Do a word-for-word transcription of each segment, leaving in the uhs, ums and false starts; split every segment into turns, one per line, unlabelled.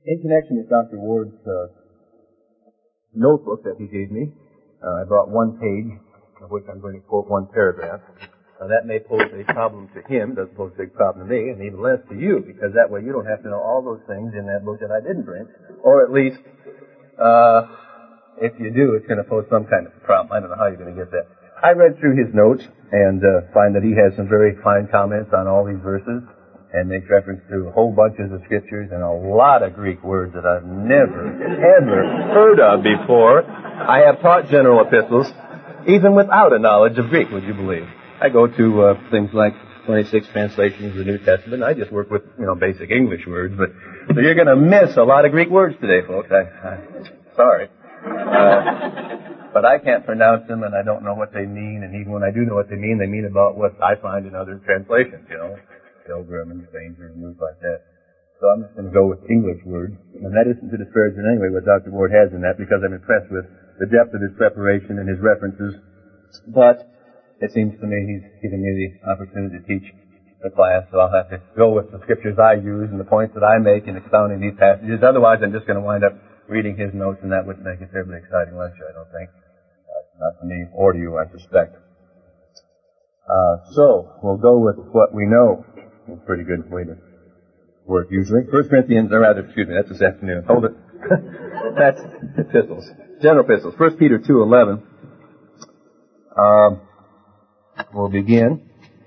In connection with Doctor Ward's uh, notebook that he gave me, uh, I brought one page, of which I'm going to quote one paragraph. Now, that may pose a problem to him, doesn't pose a big problem to me, and even less to you, because that way you don't have to know all those things in that book that I didn't bring. Or at least, uh, if you do, it's going to pose some kind of problem. I don't know how you're going to get that. I read through his notes and uh, find that he has some very fine comments on all these verses, and makes reference to whole bunches of scriptures and a lot of Greek words that I've never, ever heard of before. I have taught general epistles, even without a knowledge of Greek, would you believe? I go to uh, things like twenty-six translations of the New Testament. I just work with, you know, basic English words, but so you're going to miss a lot of Greek words today, folks. I, I'm sorry. Uh, but I can't pronounce them, and I don't know what they mean, and even when I do know what they mean, they mean about what I find in other translations, you know. Pilgrim and stranger and moves like that. So I'm just going to go with English words. And that isn't to disparage in any way what Doctor Ward has in that, because I'm impressed with the depth of his preparation and his references. But it seems to me he's given me the opportunity to teach the class, so I'll have to go with the scriptures I use and the points that I make in expounding these passages. Otherwise, I'm just going to wind up reading his notes, and that wouldn't make a terribly exciting lecture, I don't think. Uh, not to me or to you, I suspect. Uh, so, we'll go with what we know. It's a pretty good way to work, usually. First Corinthians, or rather, excuse me, that's this afternoon. Hold it. That's epistles. General epistles. First Peter two eleven. Um, we'll begin.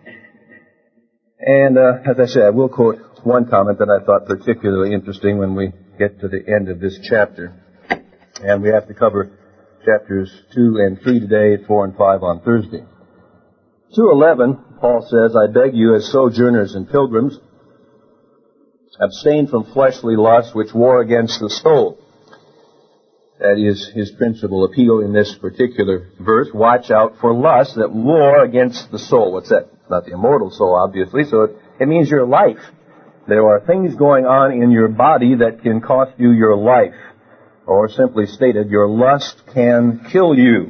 And, uh, as I said, I will quote one comment that I thought particularly interesting when we get to the end of this chapter. And we have to cover chapters two and three today, four and five on Thursday. two eleven, Paul says, I beg you as sojourners and pilgrims, abstain from fleshly lusts which war against the soul. That is his principal appeal in this particular verse. Watch out for lusts that war against the soul. What's that? Not the immortal soul, obviously, so it, it means your life. There are things going on in your body that can cost you your life. Or simply stated, your lust can kill you.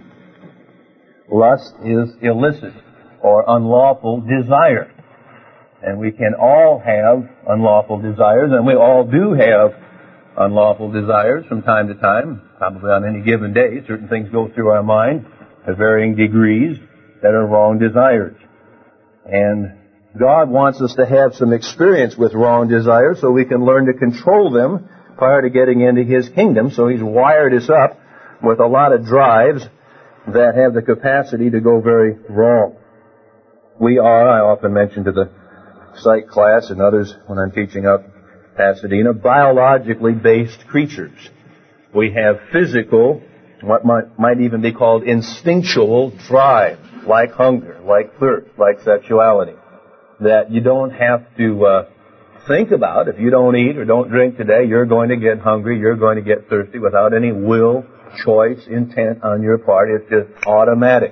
Lust is illicit or unlawful desire. And we can all have unlawful desires, and we all do have unlawful desires from time to time, probably on any given day. Certain things go through our mind to varying degrees that are wrong desires. And God wants us to have some experience with wrong desires so we can learn to control them prior to getting into His kingdom. So He's wired us up with a lot of drives that have the capacity to go very wrong. We are, I often mention to the psych class and others when I'm teaching up Pasadena, biologically based creatures. We have physical, what might, might even be called instinctual drive, like hunger, like thirst, like sexuality, that you don't have to uh, think about. If you don't eat or don't drink today, you're going to get hungry, you're going to get thirsty without any will, choice, intent on your part. It's just automatic.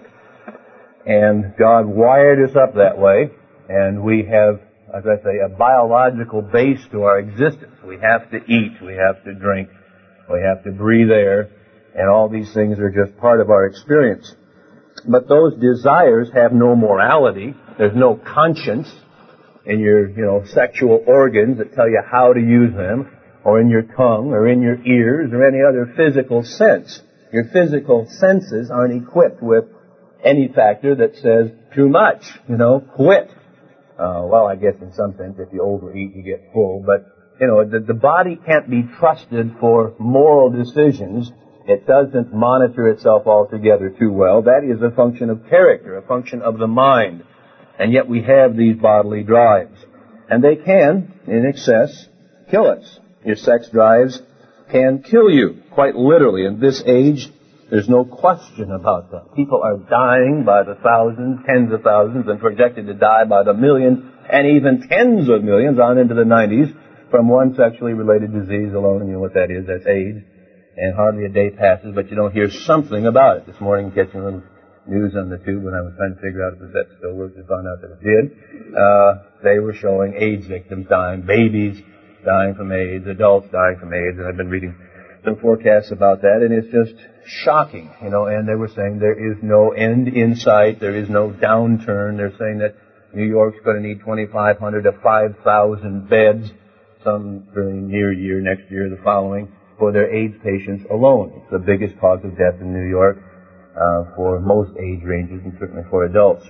And God wired us up that way, and we have, as I say, a biological base to our existence. We have to eat, we have to drink, we have to breathe air, and all these things are just part of our experience. But those desires have no morality. There's no conscience in your, you know, sexual organs that tell you how to use them, or in your tongue, or in your ears, or any other physical sense. Your physical senses aren't equipped with any factor that says too much, you know, quit. Uh, well, I guess in some sense, if you overeat, you get full. But, you know, the, the body can't be trusted for moral decisions. It doesn't monitor itself altogether too well. That is a function of character, a function of the mind. And yet we have these bodily drives. And they can, in excess, kill us. Your sex drives can kill you, quite literally. In this age, there's no question about that. People are dying by the thousands, tens of thousands, and projected to die by the millions, and even tens of millions on into the nineties from one sexually related disease alone. You know what that is? That's AIDS. And hardly a day passes, but you don't hear something about it. This morning, catching a little news on the tube when I was trying to figure out if that still worked, I found out that it did. Uh, they were showing AIDS victims dying, babies dying from AIDS, adults dying from AIDS, and I've been reading some forecasts about that, and it's just shocking, you know, and they were saying there is no end in sight, there is no downturn. They're saying that New York's going to need twenty-five hundred to five thousand beds some very near year, next year, the following, for their AIDS patients alone. It's the biggest cause of death in New York uh, for most age ranges, and certainly for adults.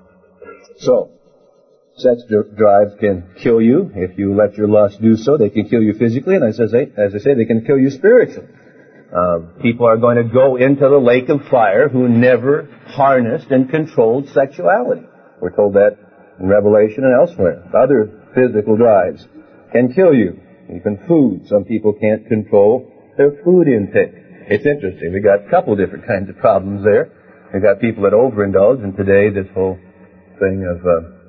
So, sex drives can kill you if you let your lust do so. They can kill you physically, and as I say, as I say they can kill you spiritually. Uh, people are going to go into the lake of fire who never harnessed and controlled sexuality. We're told that in Revelation and elsewhere. Other physical drives can kill you. Even food. Some people can't control their food intake. It's interesting. We've got a couple different kinds of problems there. We've got people that overindulge, and today this whole thing of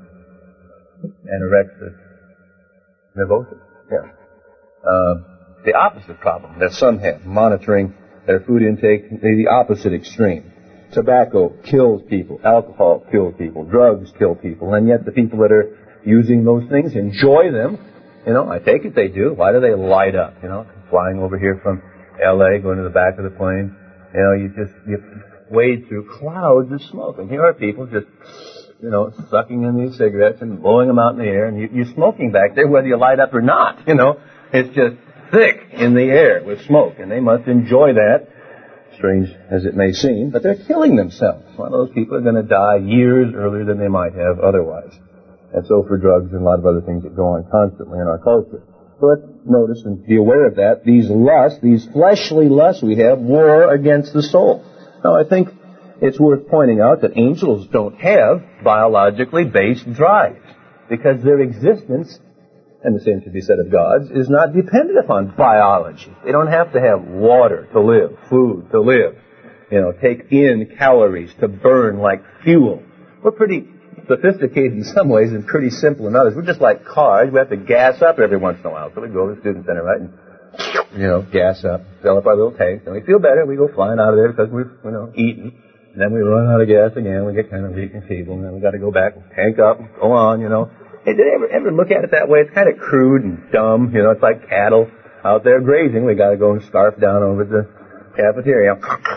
uh, anorexia nervosa. Yeah. Uh, the opposite problem that some have, monitoring their food intake, the opposite extreme. Tobacco kills people. Alcohol kills people. Drugs kill people. And yet the people that are using those things enjoy them. You know, I take it they do. Why do they light up? You know, flying over here from L A, going to the back of the plane. You know, you just you wade through clouds of smoke. And here are people just, you know, sucking in these cigarettes and blowing them out in the air. And you, you're smoking back there whether you light up or not. You know, it's just thick in the air with smoke. And they must enjoy that, strange as it may seem. But they're killing themselves. One of those people are going to die years earlier than they might have otherwise. And so for drugs and a lot of other things that go on constantly in our culture. But notice and be aware of that. These lusts, these fleshly lusts we have, war against the soul. Now, I think it's worth pointing out that angels don't have biologically based drives, because their existence, and the same should be said of God's, is not dependent upon biology. They don't have to have water to live, food to live, you know, take in calories to burn like fuel. We're pretty sophisticated in some ways and pretty simple in others. We're just like cars. We have to gas up every once in a while. So we go to the student center, right, and, you know, gas up, fill up our little tanks, and we feel better. We go flying out of there because we've, you know, eaten. And then we run out of gas again. We get kind of weak and feeble, and then we got to go back, tank up, go on, you know. Hey, did you ever, ever look at it that way? It's kind of crude and dumb. You know, it's like cattle out there grazing. We got to go and scarf down over the cafeteria.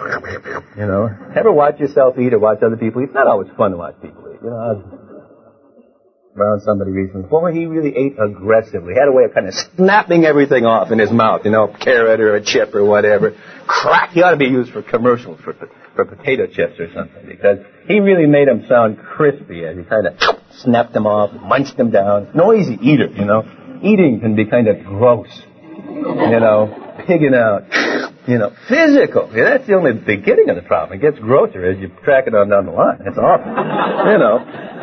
You know, ever watch yourself eat or watch other people eat? It's not always fun to watch people eat. You know, I was around somebody recently. Boy, he really ate aggressively. He had a way of kind of snapping everything off in his mouth. You know, carrot or a chip or whatever. Crack. He ought to be used for commercials for for potato chips or something, because he really made them sound crispy as he kind of snapped them off, munched them down. Noisy eater, you know. Eating can be kind of gross. You know, pigging out. You know, physical. Yeah, that's the only beginning of the problem. It gets grosser as you track it on down the line. It's awful. You know,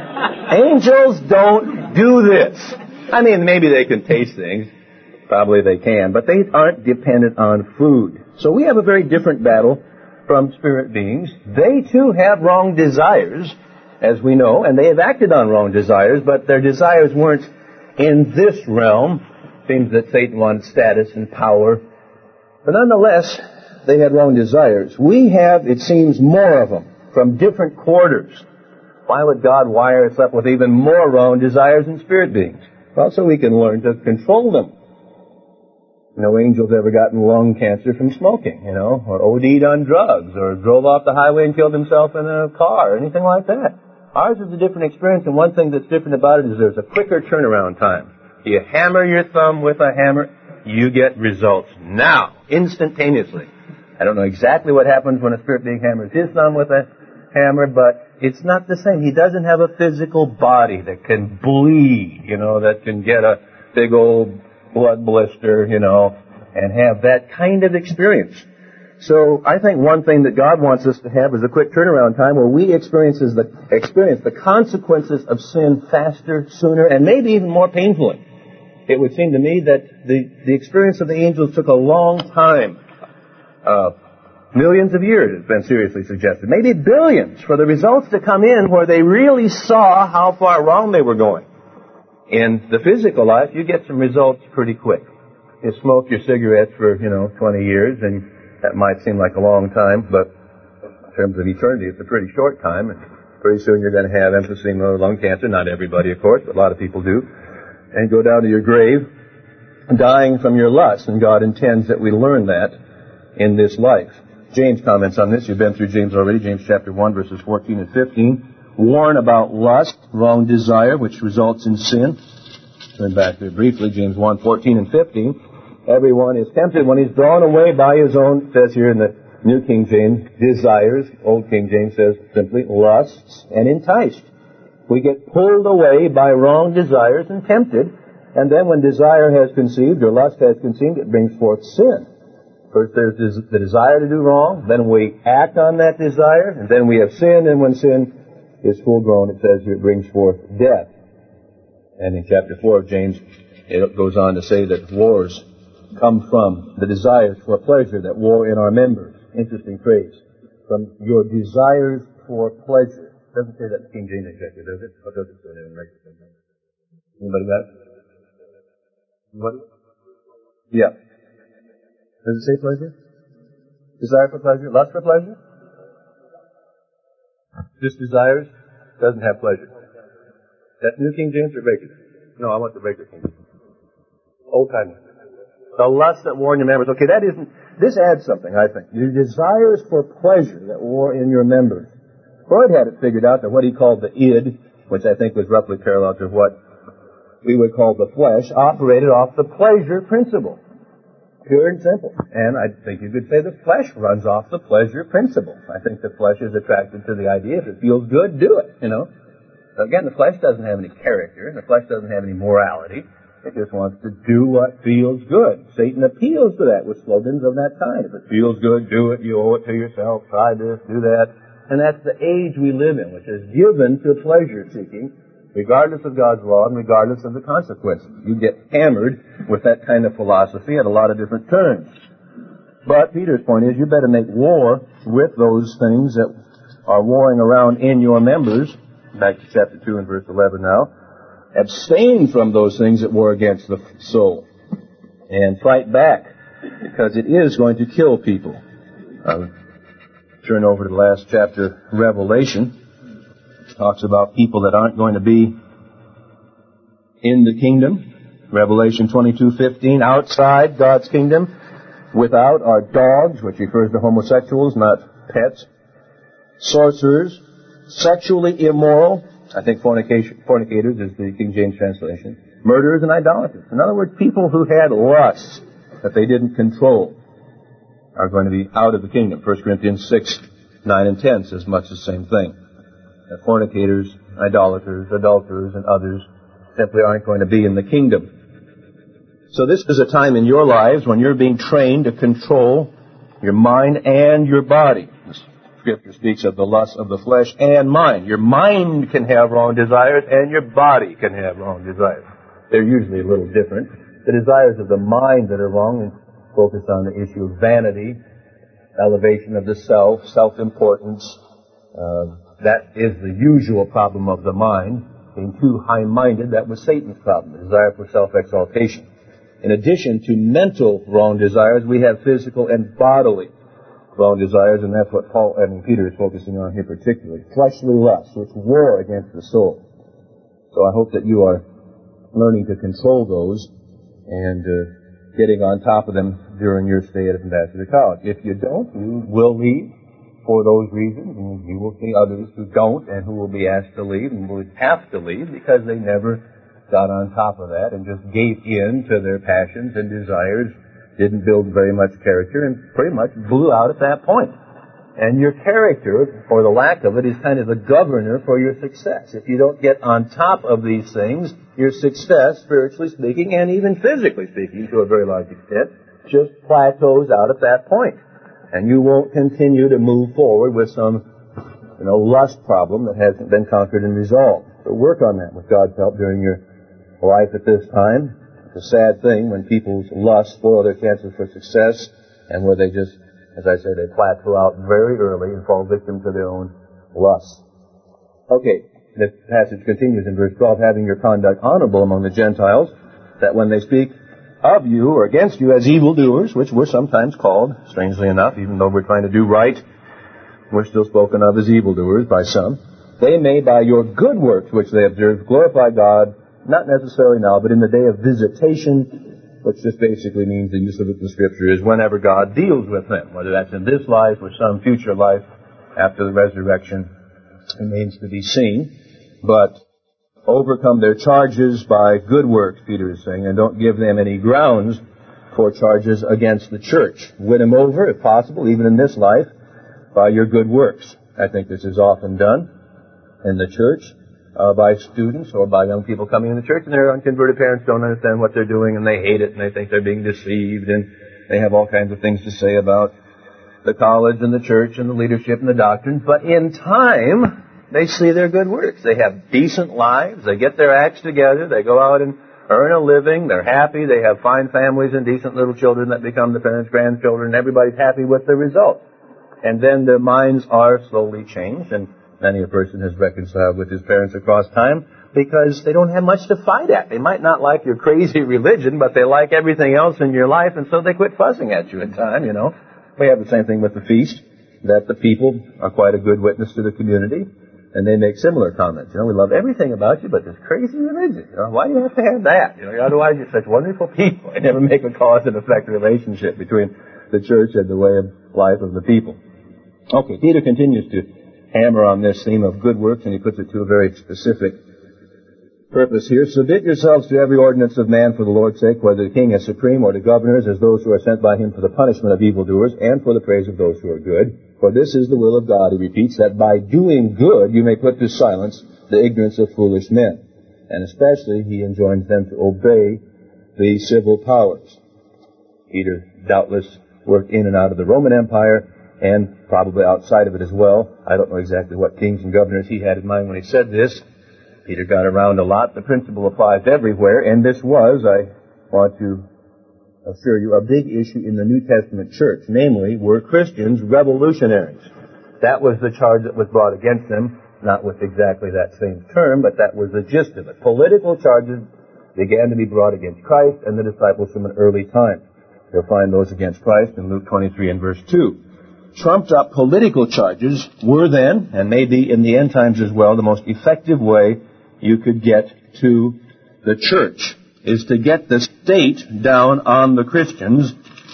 angels don't do this. I mean, maybe they can taste things. Probably they can. But they aren't dependent on food. So we have a very different battle from spirit beings. They, too, have wrong desires, as we know, and they have acted on wrong desires, but their desires weren't in this realm. Seems that Satan wanted status and power. But nonetheless, they had wrong desires. We have, it seems, more of them from different quarters. Why would God wire us up with even more wrong desires than spirit beings? Well, so we can learn to control them. No angels ever gotten lung cancer from smoking, you know, or OD'd on drugs, or drove off the highway and killed himself in a car, or anything like that. Ours is a different experience, and one thing that's different about it is there's a quicker turnaround time. You hammer your thumb with a hammer, you get results now, instantaneously. I don't know exactly what happens when a spirit being hammers his thumb with a hammer, but it's not the same. He doesn't have a physical body that can bleed, you know, that can get a big old blood blister, you know, and have that kind of experience. So I think one thing that God wants us to have is a quick turnaround time where we experience the, experience the consequences of sin faster, sooner, and maybe even more painfully. It would seem to me that the, the experience of the angels took a long time. Uh, millions of years, it's been seriously suggested. Maybe billions for the results to come in where they really saw how far wrong they were going. In the physical life, you get some results pretty quick. You smoke your cigarettes for, you know, twenty years, and that might seem like a long time, but in terms of eternity, it's a pretty short time, and pretty soon you're going to have emphysema, lung cancer. Not everybody, of course, but a lot of people do. And go down to your grave, dying from your lust, and God intends that we learn that in this life. James comments on this. You've been through James already, James chapter one, verses fourteen and fifteen. Warn about lust, wrong desire, which results in sin. turn back there briefly, James one, fourteen and fifteen. Everyone is tempted when he's drawn away by his own, it says here in the New King James, desires. Old King James says simply lusts, and enticed. We get pulled away by wrong desires and tempted, and then when desire has conceived, or lust has conceived, it brings forth sin. First there's the desire to do wrong, then we act on that desire, and then we have sin, and when sin is full grown, it says here it brings forth death. And in chapter four of James, it goes on to say that wars come from the desires for pleasure that war in our members. Interesting phrase. From your desires for pleasure. Doesn't say that in King James exactly, does it? What does it say in Anybody got it? What? Yeah. Does it say pleasure? Desire for pleasure? Lust for pleasure? Just desires? Doesn't have pleasure. That's New King James or Baker? No, I want the Baker King James. Old time. The lust that war in your members. Okay, that isn't, this adds something, I think. Your desires for pleasure that war in your members. Freud had it figured out that what he called the id, which I think was roughly parallel to what we would call the flesh, operated off the pleasure principle. Pure and simple. And I think you could say the flesh runs off the pleasure principle. I think the flesh is attracted to the idea if it feels good, do it, you know. So again, the flesh doesn't have any character. The flesh doesn't have any morality. It just wants to do what feels good. Satan appeals to that with slogans of that kind. If it feels good, do it. You owe it to yourself. Try this, do that. And that's the age we live in, which is given to pleasure seeking, regardless of God's law and regardless of the consequences. You get hammered with that kind of philosophy at a lot of different turns. But Peter's point is you better make war with those things that are warring around in your members. Back to chapter two and verse eleven now. Abstain from those things that war against the soul. And fight back, because it is going to kill people. I'll turn over to the last chapter, Revelation. It talks about people that aren't going to be in the kingdom. Revelation twenty-two fifteen, outside God's kingdom, without are dogs, which refers to homosexuals, not pets, sorcerers, sexually immoral, I think fornication, fornicators is the King James translation, murderers and idolaters. In other words, people who had lusts that they didn't control are going to be out of the kingdom. First Corinthians six, nine and ten says much the same thing. That fornicators, idolaters, adulterers, and others simply aren't going to be in the kingdom. So this is a time in your lives when you're being trained to control your mind and your body. Scripture speaks of the lust of the flesh and mind. Your mind can have wrong desires and your body can have wrong desires. They're usually a little different. The desires of the mind that are wrong and focus on the issue of vanity, elevation of the self, self-importance. Uh, that is the usual problem of the mind. Being too high-minded, that was Satan's problem, the desire for self-exaltation. In addition to mental wrong desires, we have physical and bodily wrong desires, and that's what Paul and Peter is focusing on here particularly. Fleshly lusts, which war against the soul. So I hope that you are learning to control those and uh, getting on top of them during your stay at Ambassador College. If you don't, you will leave for those reasons, and you will see others who don't and who will be asked to leave and will have to leave because they never got on top of that and just gave in to their passions and desires, didn't build very much character, and pretty much blew out at that point. And your character, or the lack of it, is kind of the governor for your success. If you don't get on top of these things, your success, spiritually speaking, and even physically speaking, to a very large extent, just plateaus out at that point. And you won't continue to move forward with some, you know, lust problem that hasn't been conquered and resolved. So work on that with God's help during your life at this time. It's a sad thing when people's lust spoil their chances for success, and where they just, as I say, they plateau out very early and fall victim to their own lusts. Okay, the passage continues in verse twelve, having your conduct honorable among the Gentiles, that when they speak of you or against you as evildoers, which we're sometimes called, strangely enough, even though we're trying to do right, we're still spoken of as evildoers by some, they may by your good works which they observe glorify God, not necessarily now, but in the day of visitation, which just basically means the use of it in the Scripture is whenever God deals with them, whether that's in this life or some future life after the resurrection remains to be seen. But overcome their charges by good works, Peter is saying, and don't give them any grounds for charges against the church. Win them over, if possible, even in this life, by your good works. I think this is often done in the church uh, by students or by young people coming in the church, and their unconverted parents don't understand what they're doing, and they hate it, and they think they're being deceived, and they have all kinds of things to say about the college and the church and the leadership and the doctrine. But in time, they see their good works. They have decent lives. They get their acts together. They go out and earn a living. They're happy. They have fine families and decent little children that become the parents' grandchildren. Everybody's happy with the result. And then their minds are slowly changed, and many a person has reconciled with his parents across time because they don't have much to fight at. They might not like your crazy religion, but they like everything else in your life, and so they quit fussing at you in time, you know. We have the same thing with the feast, that the people are quite a good witness to the community, and they make similar comments. You know, we love everything about you, but this crazy religion, you know, why do you have to have that? You know, otherwise you're such wonderful people. They never make a cause and effect relationship between the church and the way of life of the people. Okay, Peter continues to hammer on this theme of good works, and he puts it to a very specific purpose here. Submit yourselves to every ordinance of man for the Lord's sake, whether the king is supreme or to governors as those who are sent by him for the punishment of evildoers and for the praise of those who are good. For this is the will of God, he repeats, that by doing good you may put to silence the ignorance of foolish men. And especially he enjoins them to obey the civil powers. Peter doubtless worked in and out of the Roman Empire and probably outside of it as well. I don't know exactly what kings and governors he had in mind when he said this. Peter got around a lot. The principle applies everywhere, and this was, I want to assure you, a big issue in the New Testament church. Namely, were Christians revolutionaries? That was the charge that was brought against them, not with exactly that same term, but that was the gist of it. Political charges began to be brought against Christ and the disciples from an early time. You'll find those against Christ in Luke twenty-three and verse two. Trumped up political charges were then, and may be in the end times as well, the most effective way you could get to the church, is to get the state down on the Christians,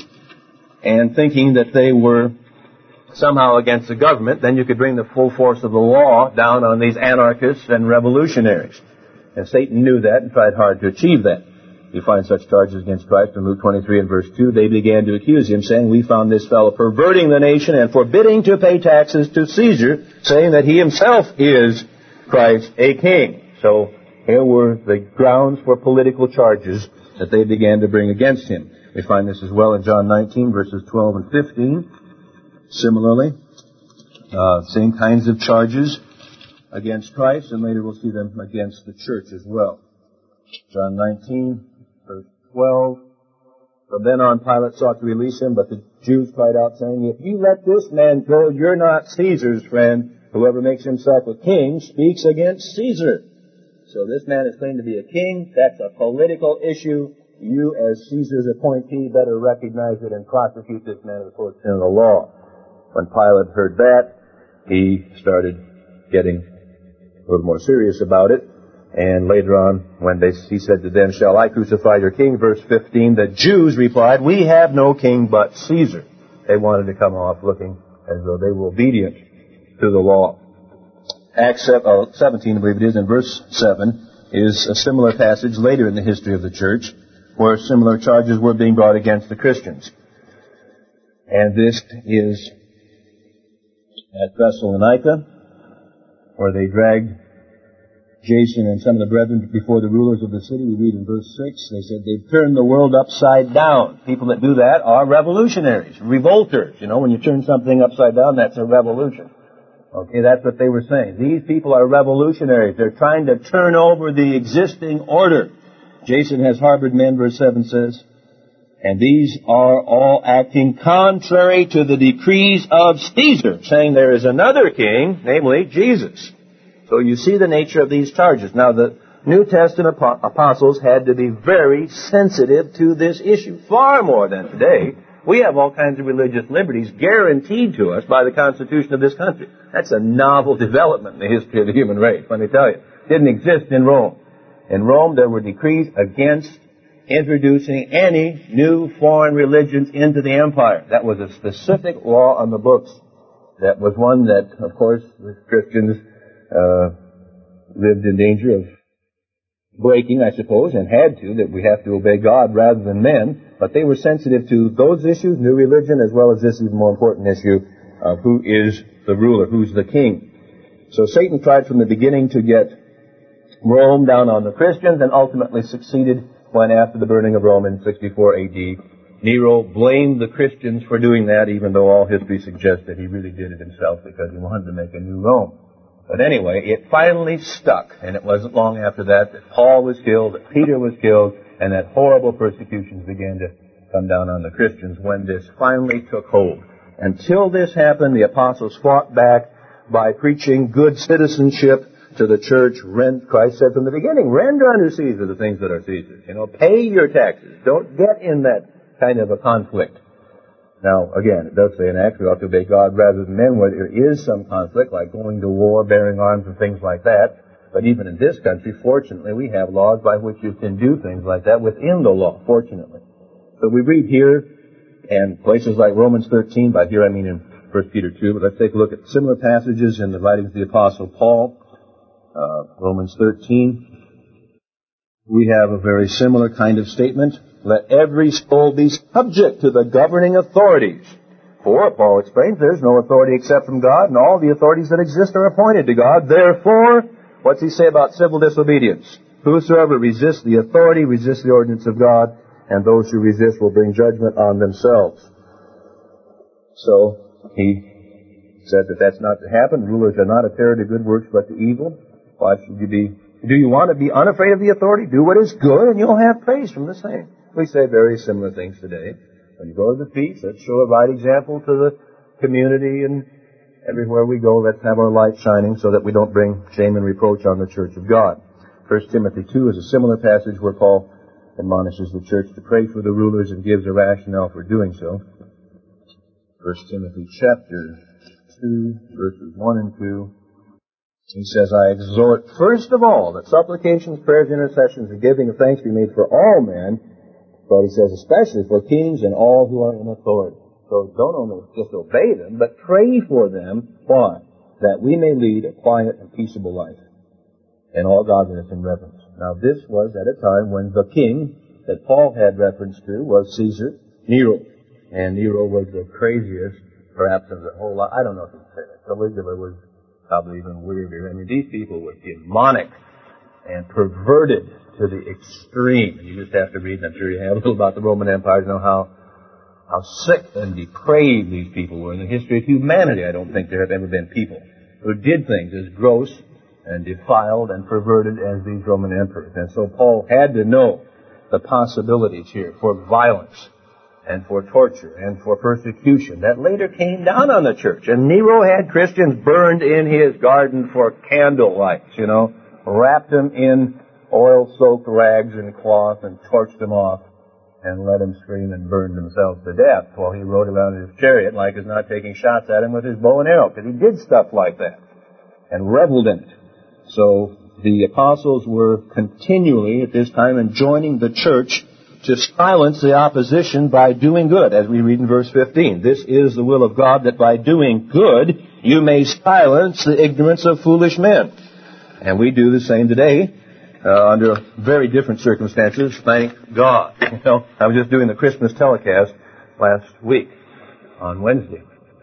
and thinking that they were somehow against the government, then you could bring the full force of the law down on these anarchists and revolutionaries. And Satan knew that and tried hard to achieve that. You find such charges against Christ in Luke twenty-three and verse two. They began to accuse him, saying, we found this fellow perverting the nation and forbidding to pay taxes to Caesar, saying that he himself is Christ, a king. So here were the grounds for political charges that they began to bring against him. We find this as well in John nineteen, verses twelve and fifteen. Similarly, uh, same kinds of charges against Christ, and later we'll see them against the church as well. John nineteen, verse twelve. From then on, Pilate sought to release him, but the Jews cried out, saying, if you let this man go, you're not Caesar's friend. Whoever makes himself a king speaks against Caesar. So this man is claimed to be a king. That's a political issue. You, as Caesar's appointee, better recognize it and prosecute this man according to the law. When Pilate heard that, he started getting a little more serious about it. And later on, when they, he said to them, shall I crucify your king? Verse fifteen, the Jews replied, we have no king but Caesar. They wanted to come off looking as though they were obedient to the law. Acts seventeen, I believe it is, in verse seven, is a similar passage later in the history of the church where similar charges were being brought against the Christians. And this is at Thessalonica, where they dragged Jason and some of the brethren before the rulers of the city. We read in verse six, they said they've turned the world upside down. People that do that are revolutionaries, revolters. You know, when you turn something upside down, that's a revolution. Okay, that's what they were saying. These people are revolutionaries. They're trying to turn over the existing order. Jason has harbored men, verse seven says, and these are all acting contrary to the decrees of Caesar, saying there is another king, namely Jesus. So you see the nature of these charges. Now, the New Testament apostles had to be very sensitive to this issue, far more than today. We have all kinds of religious liberties guaranteed to us by the Constitution of this country. That's a novel development in the history of the human race, let me tell you. It didn't exist in Rome. In Rome, there were decrees against introducing any new foreign religions into the empire. That was a specific law on the books. That was one that, of course, the Christians uh, lived in danger of breaking, I suppose, and had to, that we have to obey God rather than men, but they were sensitive to those issues, new religion, as well as this even more important issue of who is the ruler, who's the king. So Satan tried from the beginning to get Rome down on the Christians, and ultimately succeeded when, after the burning of Rome in sixty-four A D, Nero blamed the Christians for doing that, even though all history suggests that he really did it himself because he wanted to make a new Rome. But anyway, it finally stuck, and it wasn't long after that that Paul was killed, that Peter was killed, and that horrible persecutions began to come down on the Christians when this finally took hold. Until this happened, the apostles fought back by preaching good citizenship to the church. Rent, Christ said from the beginning, render unto Caesar the things that are Caesar's. You know, pay your taxes. Don't get in that kind of a conflict. Now, again, it does say in Acts we ought to obey God rather than men, where there is some conflict, like going to war, bearing arms, and things like that. But even in this country, fortunately, we have laws by which you can do things like that within the law, fortunately. So we read here, and places like Romans thirteen, by here I mean in First Peter two, but let's take a look at similar passages in the writings of the Apostle Paul. Uh, Romans thirteen, we have a very similar kind of statement. Let every soul be subject to the governing authorities. For, Paul explains, there's no authority except from God, and all the authorities that exist are appointed to God. Therefore, what's he say about civil disobedience? Whosoever resists the authority resists the ordinance of God, and those who resist will bring judgment on themselves. So, he said that that's not to happen. Rulers are not a terror to good works, but to evil. Why should you be... Do you want to be unafraid of the authority? Do what is good, and you'll have praise from the same. We say very similar things today. When you go to the feast, let's show a right example to the community, and everywhere we go, let's have our light shining so that we don't bring shame and reproach on the church of God. First Timothy two is a similar passage where Paul admonishes the church to pray for the rulers and gives a rationale for doing so. First Timothy chapter two, verses one and two. He says, I exhort first of all that supplications, prayers, intercessions, and giving of thanks be made for all men, but he says especially for kings and all who are in authority. So don't only just obey them, but pray for them. Why? That we may lead a quiet and peaceable life in all godliness and reverence. Now this was at a time when the king that Paul had reference to was Caesar, Nero. And Nero was the craziest, perhaps of the whole lot. I don't know if you'd say that. Caligula was probably even weirder. I mean, these people were demonic and perverted to the extreme. And you just have to read, and I'm sure you have, a little about the Roman Empire to know how how sick and depraved these people were. In the history of humanity, I don't think there have ever been people who did things as gross and defiled and perverted as these Roman emperors. And so Paul had to know the possibilities here for violence and for torture and for persecution that later came down on the church. And Nero had Christians burned in his garden for candlelight, you know, wrapped them in oil-soaked rags and cloth and torched them off and let them scream and burn themselves to death while he rode around in his chariot like he's not taking shots at him with his bow and arrow, because he did stuff like that and reveled in it. So the apostles were continually at this time enjoining the church to silence the opposition by doing good, as we read in verse fifteen. This is the will of God, that by doing good you may silence the ignorance of foolish men. And we do the same today, uh, under very different circumstances, thank God. You know, I was just doing the Christmas telecast last week on Wednesday,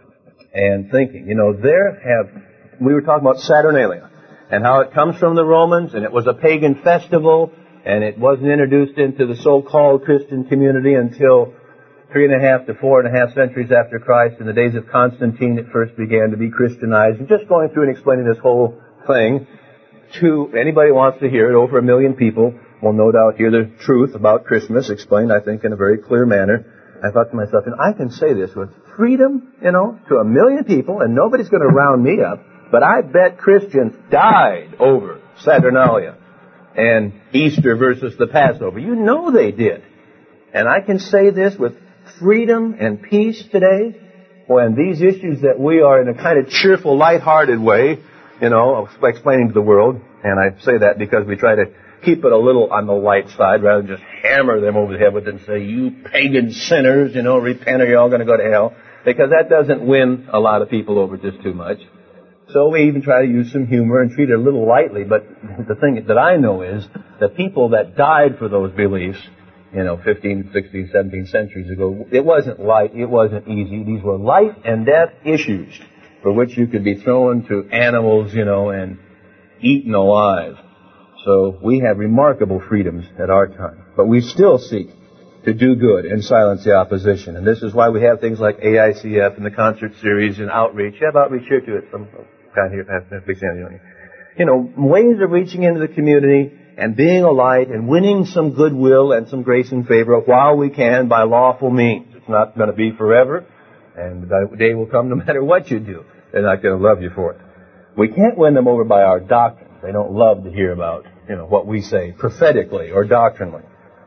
and thinking, you know, there have, we were talking about Saturnalia, and how it comes from the Romans, and it was a pagan festival, and it wasn't introduced into the so-called Christian community until three and a half to four and a half centuries after Christ. In the days of Constantine, it first began to be Christianized. And just going through and explaining this whole thing to anybody who wants to hear it, over a million people will no doubt hear the truth about Christmas explained, I think, in a very clear manner. I thought to myself, and I can say this with freedom, you know, to a million people, and nobody's going to round me up, but I bet Christians died over Saturnalia and Easter versus the Passover. You know they did. And I can say this with freedom and peace today, when these issues that we are in a kind of cheerful, lighthearted way, you know, explaining to the world, and I say that because we try to keep it a little on the light side rather than just hammer them over the head with it and say, you pagan sinners, you know, repent or you're all going to go to hell, because that doesn't win a lot of people over just too much. So we even try to use some humor and treat it a little lightly, but the thing that I know is the people that died for those beliefs, you know, fifteen, sixteen, seventeen centuries ago, it wasn't light, it wasn't easy. These were life and death issues for which you could be thrown to animals, you know, and eaten alive. So we have remarkable freedoms at our time. But we still seek to do good and silence the opposition. And this is why we have things like A I C F and the concert series and outreach. You have outreach here too. Some kind here, Big Sandy, don't you? You know, ways of reaching into the community and being a light and winning some goodwill and some grace and favor while we can by lawful means. It's not going to be forever, and the day will come no matter what you do. They're not going to love you for it. We can't win them over by our doctrines. They don't love to hear about, you know, what we say prophetically or doctrinally.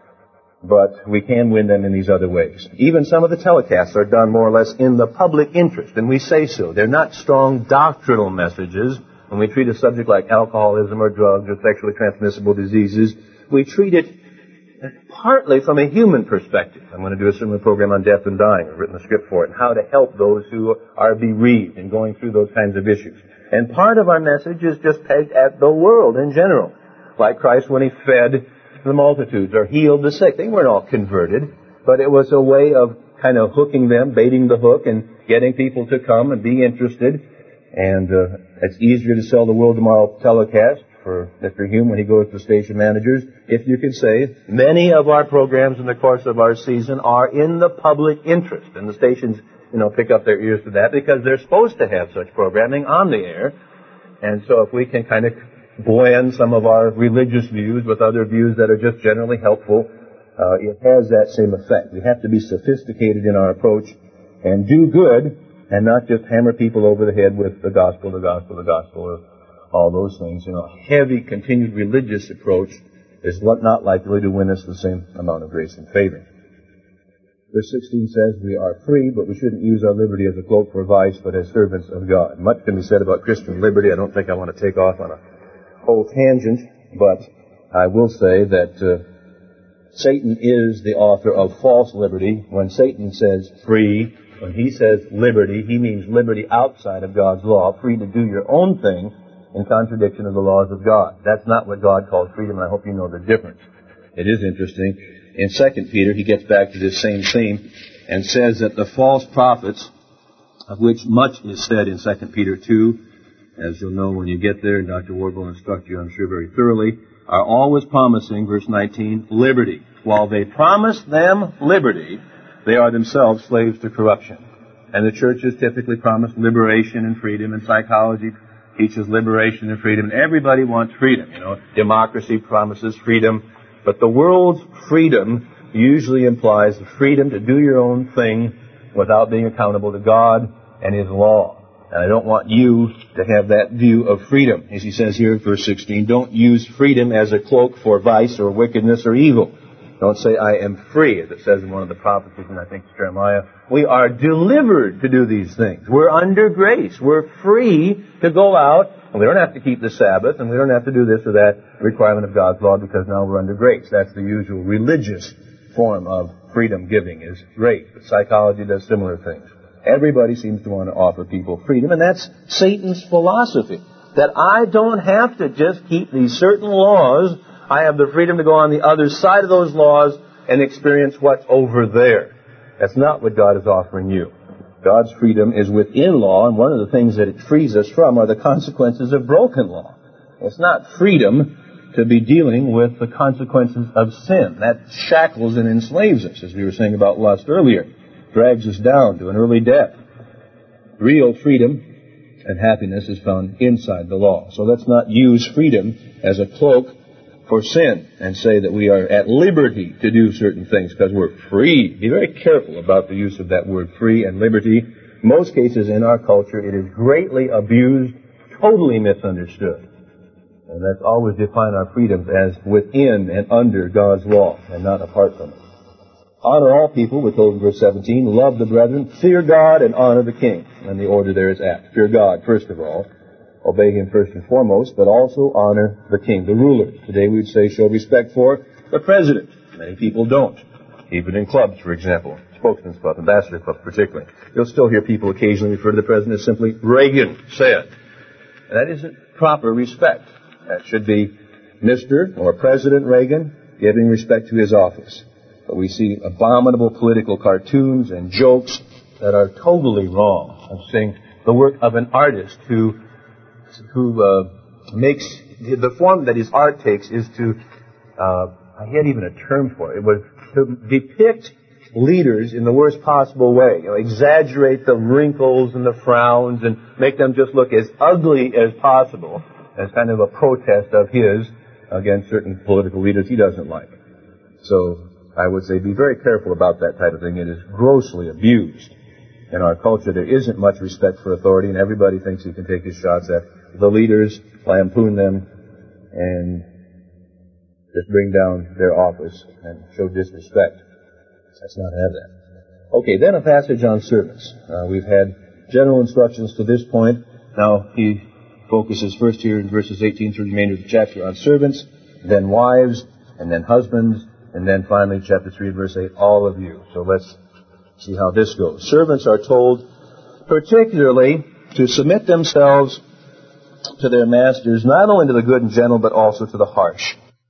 But we can win them in these other ways. Even some of the telecasts are done more or less in the public interest, and we say so. They're not strong doctrinal messages. When we treat a subject like alcoholism or drugs or sexually transmissible diseases, we treat it partly from a human perspective. I'm going to do a similar program on death and dying. I've written a script for it, and how to help those who are bereaved and going through those kinds of issues. And part of our message is just pegged at the world in general. Like Christ when he fed the multitudes or healed the sick. They weren't all converted, but it was a way of kind of hooking them, baiting the hook, and getting people to come and be interested. And uh, it's easier to sell the World Tomorrow telecast for Mister Hume when he goes to station managers, if you could say. Many of our programs in the course of our season are in the public interest, and the stations, you know, pick up their ears to that because they're supposed to have such programming on the air. And so if we can kind of blend some of our religious views with other views that are just generally helpful, uh, it has that same effect. We have to be sophisticated in our approach and do good, and not just hammer people over the head with the gospel, the gospel, the gospel, or all those things. You know, a heavy, continued religious approach is not likely to win us the same amount of grace and favor. Verse sixteen says, we are free, but we shouldn't use our liberty as a cloak for vice, but as servants of God. Much can be said about Christian liberty. I don't think I want to take off on a whole tangent, but I will say that uh, Satan is the author of false liberty. When Satan says free, when he says liberty, he means liberty outside of God's law, free to do your own thing in contradiction of the laws of God. That's not what God calls freedom, and I hope you know the difference. It is interesting. In Second Peter, he gets back to this same theme and says that the false prophets, of which much is said in Second Peter two, as you'll know when you get there, and Doctor Ward will instruct you, I'm sure, very thoroughly, are always promising, verse nineteen, liberty. While they promise them liberty, they are themselves slaves to corruption. And the churches typically promise liberation and freedom, and psychology teaches liberation and freedom. And everybody wants freedom. You know, democracy promises freedom, but the world's freedom usually implies the freedom to do your own thing without being accountable to God and His law. And I don't want you to have that view of freedom. As he says here in verse sixteen, don't use freedom as a cloak for vice or wickedness or evil. Don't say, I am free, as it says in one of the prophecies, and I think it's Jeremiah. We are delivered to do these things. We're under grace. We're free to go out, and we don't have to keep the Sabbath, and we don't have to do this or that requirement of God's law because now we're under grace. That's the usual religious form of freedom giving, is grace. But psychology does similar things. Everybody seems to want to offer people freedom, and that's Satan's philosophy, that I don't have to just keep these certain laws. I have the freedom to go on the other side of those laws and experience what's over there. That's not what God is offering you. God's freedom is within law, and one of the things that it frees us from are the consequences of broken law. It's not freedom to be dealing with the consequences of sin. That shackles and enslaves us, as we were saying about lust earlier. Drags us down to an early death. Real freedom and happiness is found inside the law. So let's not use freedom as a cloak for sin and say that we are at liberty to do certain things because we're free. Be very careful about the use of that word free and liberty. In most cases in our culture, it is greatly abused, totally misunderstood. And let's always define our freedoms as within and under God's law and not apart from it. Honor all people, we're told in verse seventeen. Love the brethren. Fear God and honor the king. And the order there is apt. Fear God, first of all. Obey Him first and foremost, but also honor the king, the ruler. Today we'd say show respect for the president. Many people don't. Even in clubs, for example. Spokesman's Club, Ambassador Club particularly. You'll still hear people occasionally refer to the president as simply Reagan said. That isn't proper respect. That should be Mister or President Reagan giving respect to his office. But we see abominable political cartoons and jokes that are totally wrong. I'm saying the work of an artist who who uh, makes, the form that his art takes is to, uh, I had even a term for it, it was to depict leaders in the worst possible way. You know, exaggerate the wrinkles and the frowns and make them just look as ugly as possible as kind of a protest of his against certain political leaders he doesn't like. So I would say be very careful about that type of thing. It is grossly abused. In our culture, there isn't much respect for authority, and everybody thinks he can take his shots at the leaders, lampoon them, and just bring down their office and show disrespect. Let's not have that. Okay, then a passage on servants. Uh, we've had general instructions to this point. Now he focuses first here in verses eighteen through the remainder of the chapter on servants, then wives, and then husbands, and then finally chapter three, verse eight, all of you. So let's see how this goes. Servants are told particularly to submit themselves to their masters, not only to the good and gentle, but also to the harsh.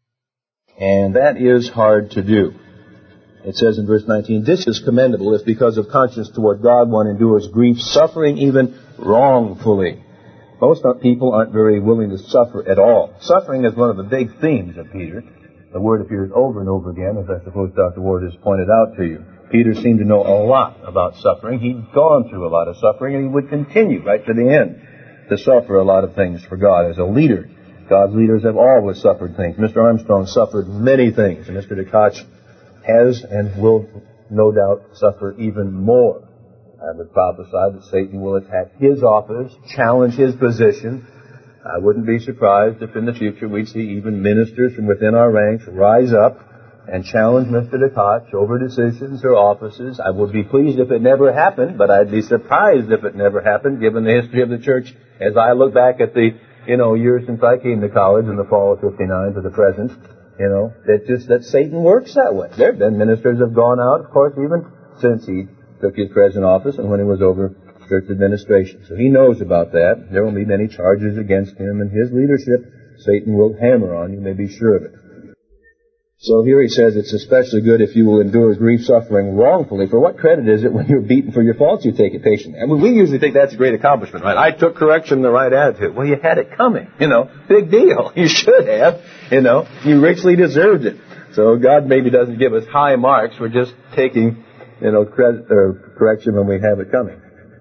And that is hard to do. It says in verse nineteen, this is commendable if because of conscience toward God one endures grief, suffering even wrongfully. Most people aren't very willing to suffer at all. Suffering is one of the big themes of Peter. The word appears over and over again, as I suppose Doctor Ward has pointed out to you. Peter seemed to know a lot about suffering. He'd gone through a lot of suffering, and he would continue right to the end to suffer a lot of things for God. As a leader, God's leaders have always suffered things. Mister Armstrong suffered many things, and Mister DeKoch has and will no doubt suffer even more. I would prophesy that Satan will attack his office, challenge his position. I wouldn't be surprised if in the future we'd see even ministers from within our ranks rise up and challenge Mister DeKoch over decisions or offices. I would be pleased if it never happened, but I'd be surprised if it never happened, given the history of the church as I look back at the, you know, years since I came to college in the fall of fifty-nine to the present. You know, that just, that Satan works that way. There have been ministers have gone out, of course, even since he took his present office and when he was over church administration. So he knows about that. There will be many charges against him and his leadership. Satan will hammer on, you may be sure of it. So here he says it's especially good if you will endure grief suffering wrongfully. For what credit is it when you're beaten for your faults you take it patiently? I mean, we usually think that's a great accomplishment, right? I took correction in the right attitude. Well, you had it coming, you know. Big deal. You should have, you know. You richly deserved it. So God maybe doesn't give us high marks for just taking, you know, credit or correction when we have it coming.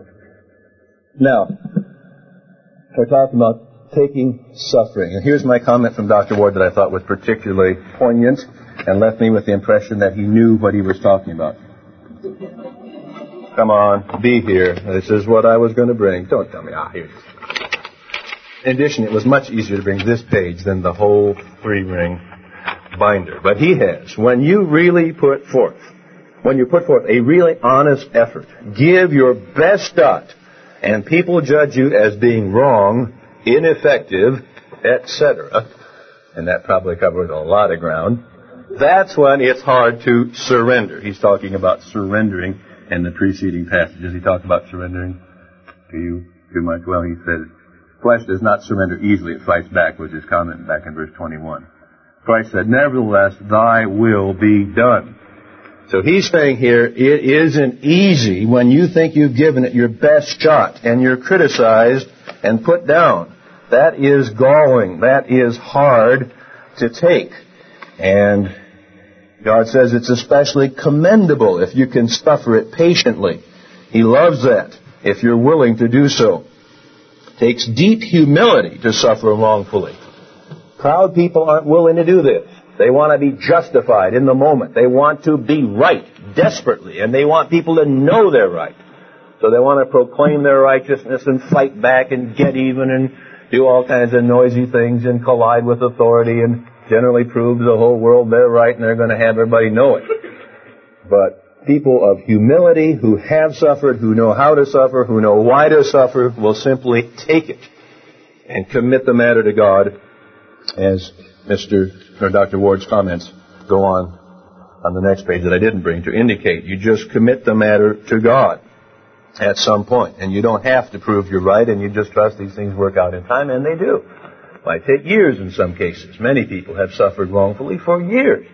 Now, we're talking about taking suffering. And here's my comment from Doctor Ward that I thought was particularly poignant and left me with the impression that he knew what he was talking about. Come on, be here. This is what I was going to bring. Don't tell me. Ah, here it is. In addition, it was much easier to bring this page than the whole three-ring binder. But he has. When you really put forth, when you put forth a really honest effort, give your best shot, and people judge you as being wrong, ineffective, et cetera, and that probably covers a lot of ground, that's when it's hard to surrender. He's talking about surrendering in the preceding passages. He talked about surrendering to you too much. Well, he said, flesh does not surrender easily. It fights back, was his comment back in verse twenty-one. Christ said, nevertheless, thy will be done. So he's saying here, it isn't easy when you think you've given it your best shot and you're criticized and put down. That is galling. That is hard to take. And God says it's especially commendable if you can suffer it patiently. He loves that if you're willing to do so. It takes deep humility to suffer wrongfully. Proud people aren't willing to do this. They want to be justified in the moment. They want to be right desperately, and they want people to know they're right. So they want to proclaim their righteousness and fight back and get even and do all kinds of noisy things and collide with authority and generally prove to the whole world they're right and they're going to have everybody know it. But people of humility who have suffered, who know how to suffer, who know why to suffer, will simply take it and commit the matter to God, as Mister or Doctor Ward's comments go on on the next page that I didn't bring to indicate. You just commit the matter to God. at some point. And you don't have to prove you're right, and you just trust these things work out in time, and they do. It might take years in some cases. Many people have suffered wrongfully for years.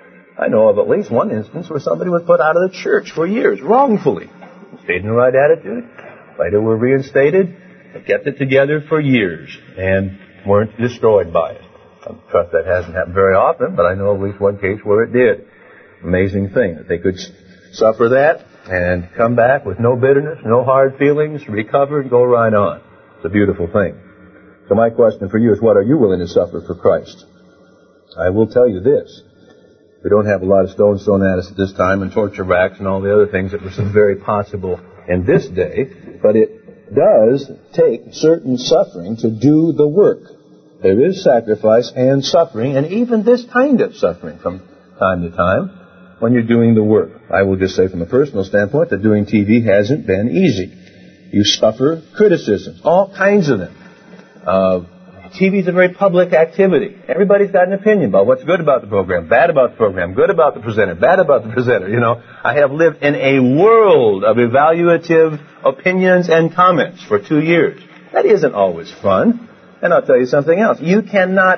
I know of at least one instance where somebody was put out of the church for years, wrongfully. Stayed in the right attitude, later were reinstated, but kept it together for years, and weren't destroyed by it. I trust that hasn't happened very often, but I know of at least one case where it did. Amazing thing that they could suffer that and come back with no bitterness, no hard feelings, recover and go right on. It's a beautiful thing. So my question for you is, what are you willing to suffer for Christ? I will tell you this. We don't have a lot of stones thrown at us at this time and torture racks and all the other things that were so very possible in this day, but it does take certain suffering to do the work. There is sacrifice and suffering, and even this kind of suffering from time to time when you're doing the work. I will just say from a personal standpoint that doing T V hasn't been easy. You suffer criticisms, all kinds of them. Uh, T V is a very public activity. Everybody's got an opinion about what's good about the program, bad about the program, good about the presenter, bad about the presenter. You know, I have lived in a world of evaluative opinions and comments for two years. That isn't always fun. And I'll tell you something else. You cannot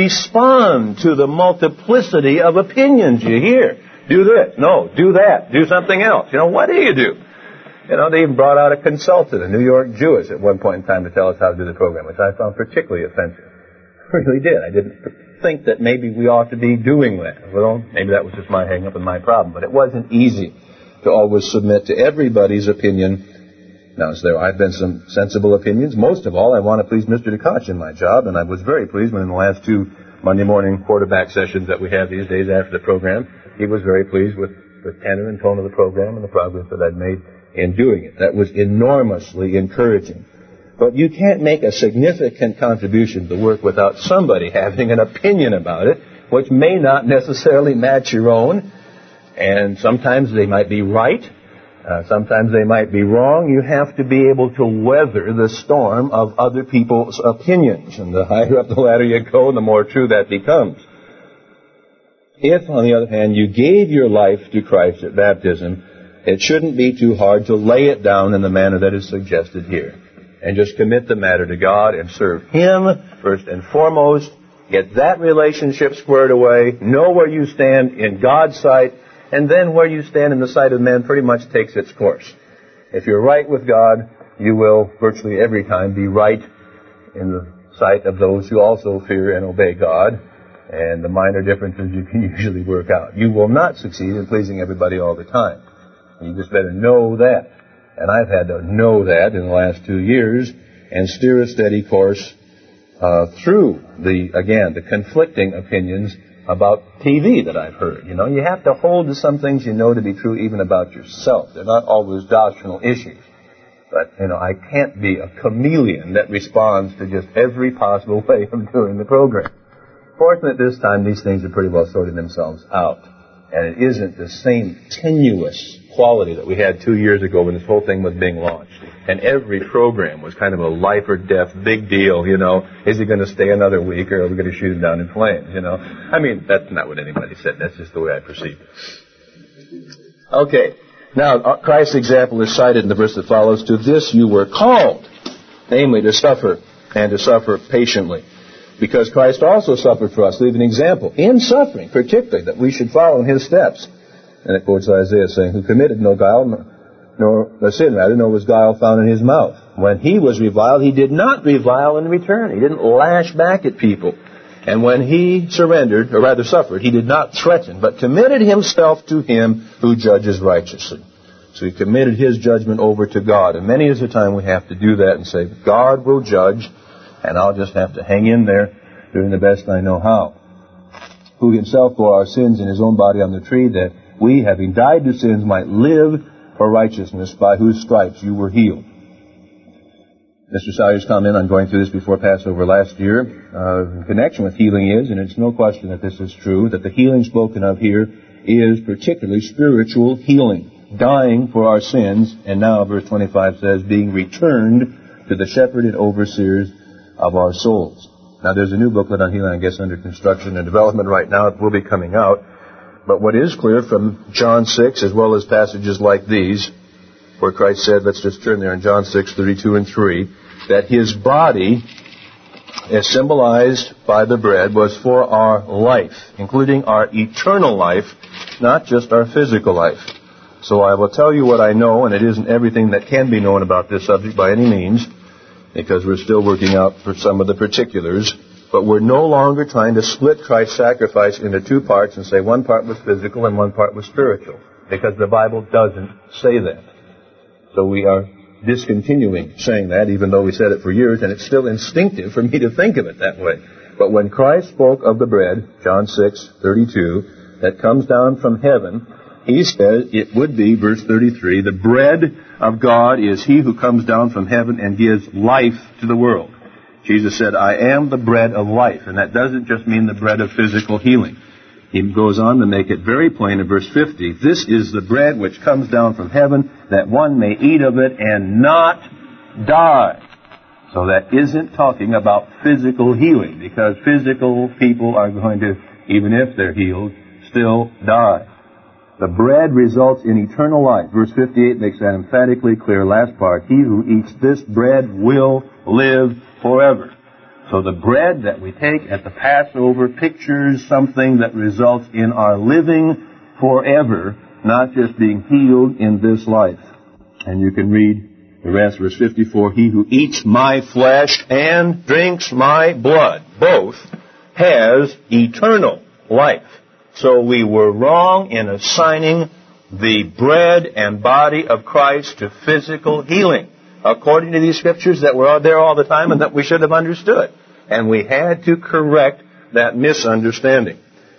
respond to the multiplicity of opinions you hear. Do this. No, do that. Do something else. You know, what do you do? You know, they even brought out a consultant, a New York Jewess, at one point in time to tell us how to do the program, which I found particularly offensive. I really did. I didn't think that maybe we ought to be doing that. Well, maybe that was just my hang-up and my problem. But it wasn't easy to always submit to everybody's opinion. Now, so there have been some sensible opinions. Most of all, I want to please Mister DeKoch in my job, and I was very pleased when in the last two Monday morning quarterback sessions that we have these days after the program, he was very pleased with the tenor and tone of the program and the progress that I'd made in doing it. That was enormously encouraging. But you can't make a significant contribution to the work without somebody having an opinion about it, which may not necessarily match your own, and sometimes they might be right. Uh, sometimes they might be wrong. You have to be able to weather the storm of other people's opinions. And the higher up the ladder you go, the more true that becomes. If, on the other hand, you gave your life to Christ at baptism, it shouldn't be too hard to lay it down in the manner that is suggested here. And just commit the matter to God and serve Him first and foremost. Get that relationship squared away. Know where you stand in God's sight. And then where you stand in the sight of men pretty much takes its course. If you're right with God, you will virtually every time be right in the sight of those who also fear and obey God. And the minor differences you can usually work out. You will not succeed in pleasing everybody all the time. You just better know that. And I've had to know that in the last two years and steer a steady course uh, through the, again, the conflicting opinions about T V that I've heard. You know, you have to hold to some things you know to be true even about yourself. They're not always doctrinal issues. But, you know, I can't be a chameleon that responds to just every possible way of doing the program. Fortunately, this time, these things have pretty well sorted themselves out. And it isn't the same tenuous quality that we had two years ago when this whole thing was being launched. And every program was kind of a life or death, big deal, you know. Is he going to stay another week or are we going to shoot him down in flames, you know? I mean, that's not what anybody said. That's just the way I perceive it. Okay. Now, Christ's example is cited in the verse that follows. To this you were called, namely to suffer and to suffer patiently. Because Christ also suffered for us, leaving an example in suffering, particularly, that we should follow in His steps. And it quotes Isaiah saying, who committed no guile, nor no sin rather, nor was guile found in His mouth. When He was reviled, He did not revile in return. He didn't lash back at people. And when He surrendered, or rather suffered, He did not threaten, but committed Himself to Him who judges righteously. So He committed His judgment over to God. And many is the time we have to do that and say, God will judge, and I'll just have to hang in there, doing the best I know how. Who Himself bore our sins in His own body on the tree, that we, having died to sins, might live for righteousness, by whose stripes you were healed. Mister Salyer's comment on going through this before Passover last year, uh, in connection with healing is, and it's no question that this is true, that the healing spoken of here is particularly spiritual healing, dying for our sins, and now, verse twenty-five says, being returned to the shepherd and overseers of our souls. Now, there's a new booklet on healing, I guess, under construction and development right now. It will be coming out. But what is clear from John six, as well as passages like these, where Christ said, let's just turn there in John six, thirty-two and three, that His body, as symbolized by the bread, was for our life, including our eternal life, not just our physical life. So I will tell you what I know, and it isn't everything that can be known about this subject by any means, because we're still working out for some of the particulars, but we're no longer trying to split Christ's sacrifice into two parts and say one part was physical and one part was spiritual, because the Bible doesn't say that. So we are discontinuing saying that, even though we said it for years, and it's still instinctive for me to think of it that way. But when Christ spoke of the bread, John six, thirty-two, that comes down from heaven, He said it would be, verse thirty-three, the bread of God is He who comes down from heaven and gives life to the world. Jesus said, I am the bread of life, and that doesn't just mean the bread of physical healing. He goes on to make it very plain in verse fifty, this is the bread which comes down from heaven, that one may eat of it and not die. So that isn't talking about physical healing, because physical people are going to, even if they're healed, still die. The bread results in eternal life. Verse fifty-eight makes that emphatically clear. Last part, he who eats this bread will live forever. So the bread that we take at the Passover pictures something that results in our living forever, not just being healed in this life. And you can read the rest, verse fifty-four, he who eats my flesh and drinks my blood, both, has eternal life. So we were wrong in assigning the bread and body of Christ to physical healing, according to these scriptures that were out there all the time and that we should have understood. And we had to correct that misunderstanding.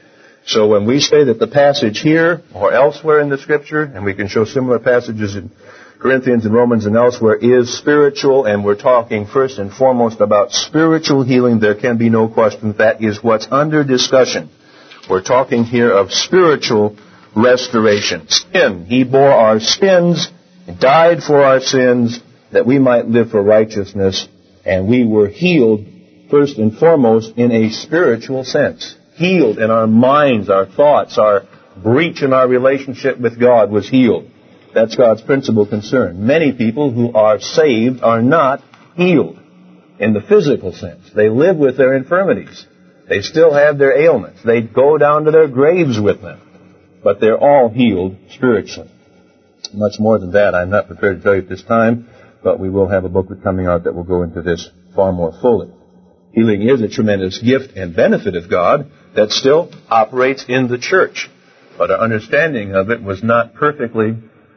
So when we say that the passage here or elsewhere in the scripture, and we can show similar passages in Corinthians and Romans and elsewhere, is spiritual, and we're talking first and foremost about spiritual healing, there can be no question that is what's under discussion. We're talking here of spiritual restoration. Sin. He bore our sins, died for our sins, that we might live for righteousness, and we were healed first and foremost in a spiritual sense. Healed in our minds, our thoughts, our breach in our relationship with God was healed. That's God's principal concern. Many people who are saved are not healed in the physical sense. They live with their infirmities. They still have their ailments. They go down to their graves with them. But they're all healed spiritually. Much more than that, I'm not prepared to tell you at this time, but we will have a booklet coming out that will go into this far more fully. Healing is a tremendous gift and benefit of God that still operates in the church. But our understanding of it was not perfectly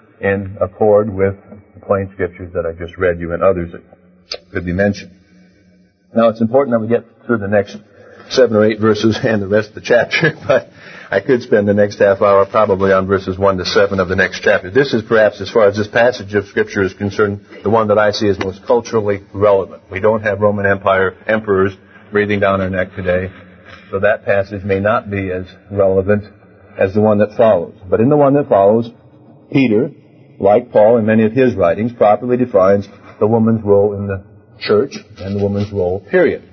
in accord with the plain scriptures that I just read you and others that could be mentioned. Now, it's important that we get through the next seven or eight verses and the rest of the chapter, but I could spend the next half hour probably on verses one to seven of the next chapter. This is perhaps, as far as this passage of Scripture is concerned, the one that I see as most culturally relevant. We don't have Roman Empire emperors breathing down our neck today, so that passage may not be as relevant as the one that follows. But in the one that follows, Peter, like Paul in many of his writings, properly defines the woman's role in the church and the woman's role, period.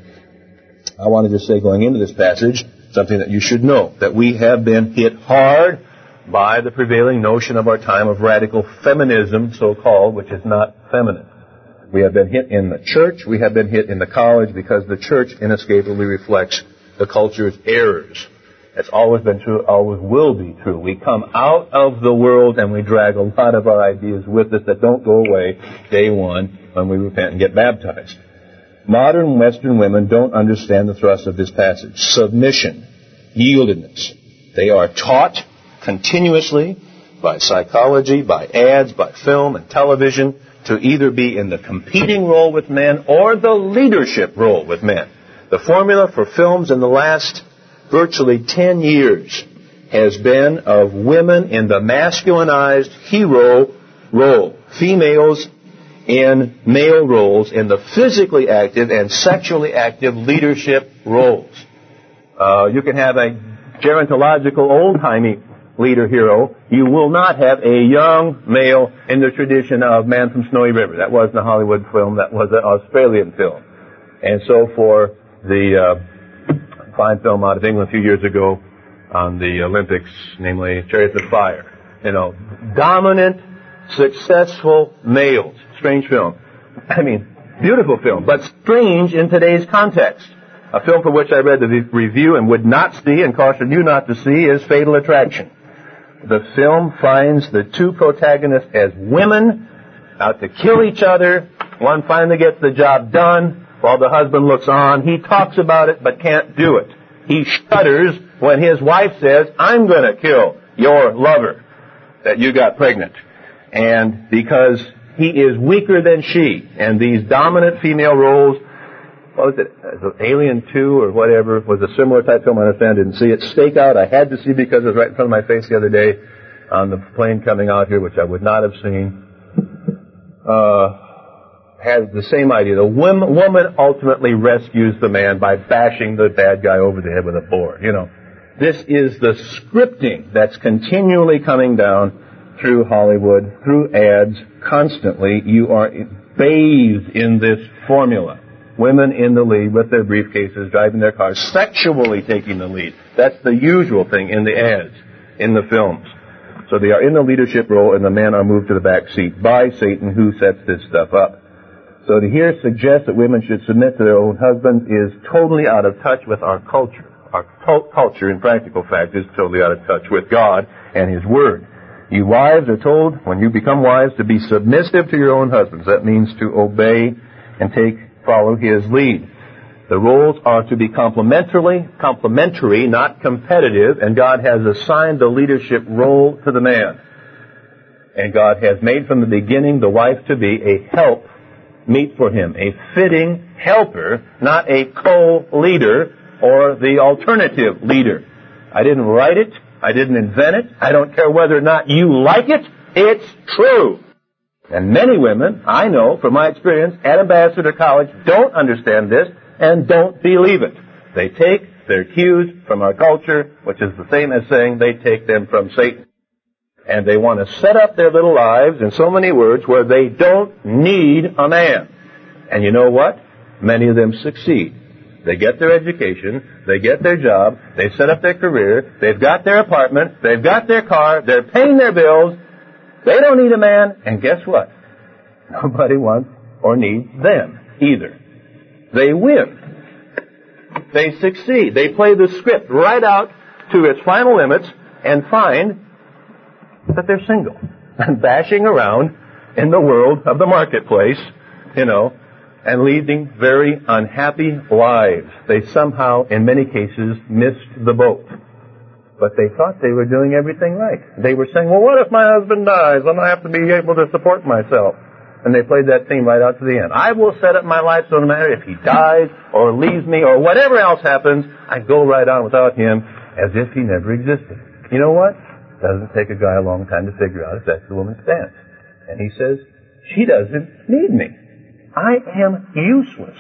I want to just say, going into this passage, something that you should know, that we have been hit hard by the prevailing notion of our time of radical feminism, so-called, which is not feminine. We have been hit in the church, we have been hit in the college, because the church inescapably reflects the culture's errors. That's always been true, always will be true. We come out of the world and we drag a lot of our ideas with us that don't go away day one when we repent and get baptized. Modern Western women don't understand the thrust of this passage. Submission, yieldedness. They are taught continuously by psychology, by ads, by film and television to either be in the competing role with men or the leadership role with men. The formula for films in the last virtually ten years has been of women in the masculinized hero role. Females in male roles, in the physically active and sexually active leadership roles. Uh, you can have a gerontological, old-timey leader hero. You will not have a young male in the tradition of Man from Snowy River. That wasn't a Hollywood film. That was an Australian film. And so for the uh, fine film out of England a few years ago on the Olympics, namely Chariots of Fire, you know, dominant, successful males. Strange film. I mean, beautiful film, but strange in today's context. A film for which I read the review and would not see and caution you not to see is Fatal Attraction. The film finds the two protagonists as women out to kill each other. One finally gets the job done while the husband looks on. He talks about it but can't do it. He shudders when his wife says, I'm going to kill your lover that you got pregnant. And because he is weaker than she, and these dominant female roles, what was it, Alien two or whatever, was a similar type film. I understand, didn't see it. Stakeout, I had to see because it was right in front of my face the other day on the plane coming out here, which I would not have seen. Uh, has the same idea. The woman ultimately rescues the man by bashing the bad guy over the head with a board. You know, this is the scripting that's continually coming down through Hollywood, through ads, constantly. You are bathed in this formula. Women in the lead with their briefcases, driving their cars, sexually taking the lead. That's the usual thing in the ads, in the films. So they are in the leadership role, and the men are moved to the back seat by Satan, who sets this stuff up. So to here suggest that women should submit to their own husbands is totally out of touch with our culture. Our to- culture, in practical fact, is totally out of touch with God and His Word. You wives are told, when you become wives, to be submissive to your own husbands. That means to obey and take follow His lead. The roles are to be complementary, complementary, not competitive, and God has assigned the leadership role to the man. And God has made from the beginning the wife to be a help meet for him, a fitting helper, not a co-leader or the alternative leader. I didn't write it. I didn't invent it. I don't care whether or not you like it. It's true. And many women, I know from my experience at Ambassador College, don't understand this and don't believe it. They take their cues from our culture, which is the same as saying they take them from Satan. And they want to set up their little lives in so many words where they don't need a man. And you know what? Many of them succeed. They get their education, they get their job, they set up their career, they've got their apartment, they've got their car, they're paying their bills, they don't need a man, and guess what? Nobody wants or needs them either. They win. They succeed. They play the script right out to its final limits and find that they're single and bashing around in the world of the marketplace, you know, and leading very unhappy lives. They somehow, in many cases, missed the boat. But they thought they were doing everything right. They were saying, well, what if my husband dies? Then I have to be able to support myself. And they played that theme right out to the end. I will set up my life so no matter if he dies or leaves me or whatever else happens, I go right on without him as if he never existed. You know what? It doesn't take a guy a long time to figure out if that's the woman's stance. And he says, she doesn't need me. I am useless.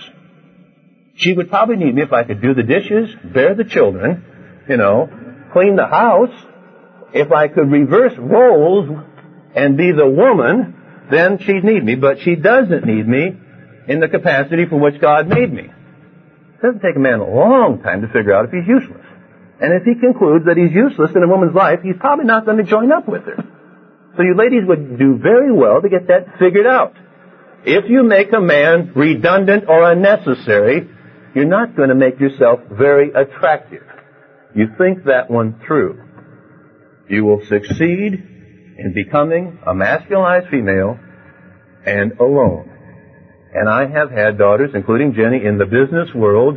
She would probably need me if I could do the dishes, bear the children, you know, clean the house. If I could reverse roles and be the woman, then she'd need me. But she doesn't need me in the capacity for which God made me. It doesn't take a man a long time to figure out if he's useless. And if he concludes that he's useless in a woman's life, he's probably not going to join up with her. So you ladies would do very well to get that figured out. If you make a man redundant or unnecessary, you're not going to make yourself very attractive. You think that one through. You will succeed in becoming a masculinized female and alone. And I have had daughters, including Jenny, in the business world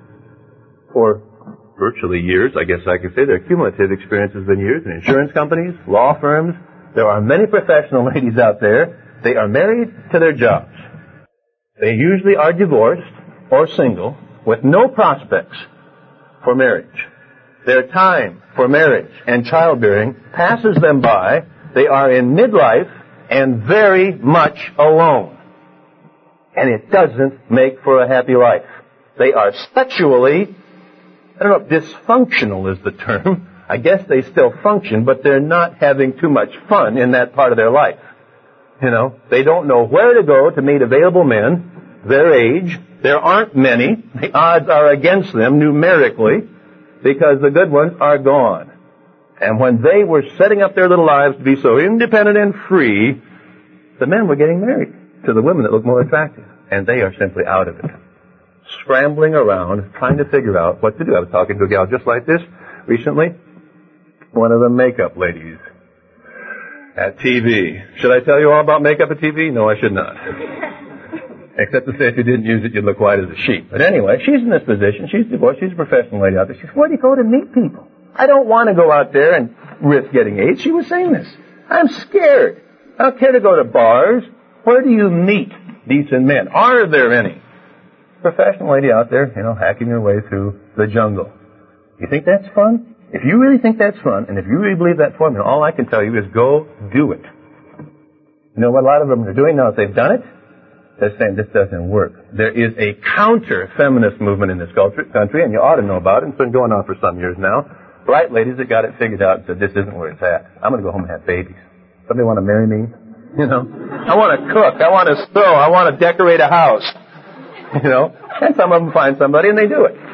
for virtually years. I guess I could say their cumulative experience has been years in insurance companies, law firms. There are many professional ladies out there. They are married to their jobs. They usually are divorced or single with no prospects for marriage. Their time for marriage and childbearing passes them by. They are in midlife and very much alone. And it doesn't make for a happy life. They are sexually, I don't know if dysfunctional is the term. I guess they still function, but they're not having too much fun in that part of their life. You know, they don't know where to go to meet available men, their age. There aren't many. The odds are against them numerically because the good ones are gone. And when they were setting up their little lives to be so independent and free, The men were getting married to the women that looked more attractive. And they are simply out of it. Scrambling around, trying to figure out what to do. I was talking to a gal just like this recently. One of the makeup ladies at T V. Should I tell you all about makeup at T V? No, I should not. Except to say if you didn't use it, you'd look white as a sheep. But anyway, she's in this position. She's divorced. She's a professional lady out there. She says, where do you go to meet people? I don't want to go out there and risk getting AIDS. She was saying this. I'm scared. I don't care to go to bars. Where do you meet decent men? Are there any? Professional lady out there, you know, hacking her way through the jungle. You think that's fun? If you really think that's fun, and if you really believe that formula, all I can tell you is go do it. You know what a lot of them are doing now that they've done it? They're saying this doesn't work. There is a counter-feminist movement in this culture, country, and you ought to know about it. It's been going on for some years now. Bright ladies that got it figured out and said, this isn't where it's at. I'm going to go home and have babies. Somebody want to marry me? You know? I want to cook. I want to sew. I want to decorate a house. You know? And some of them find somebody and they do it.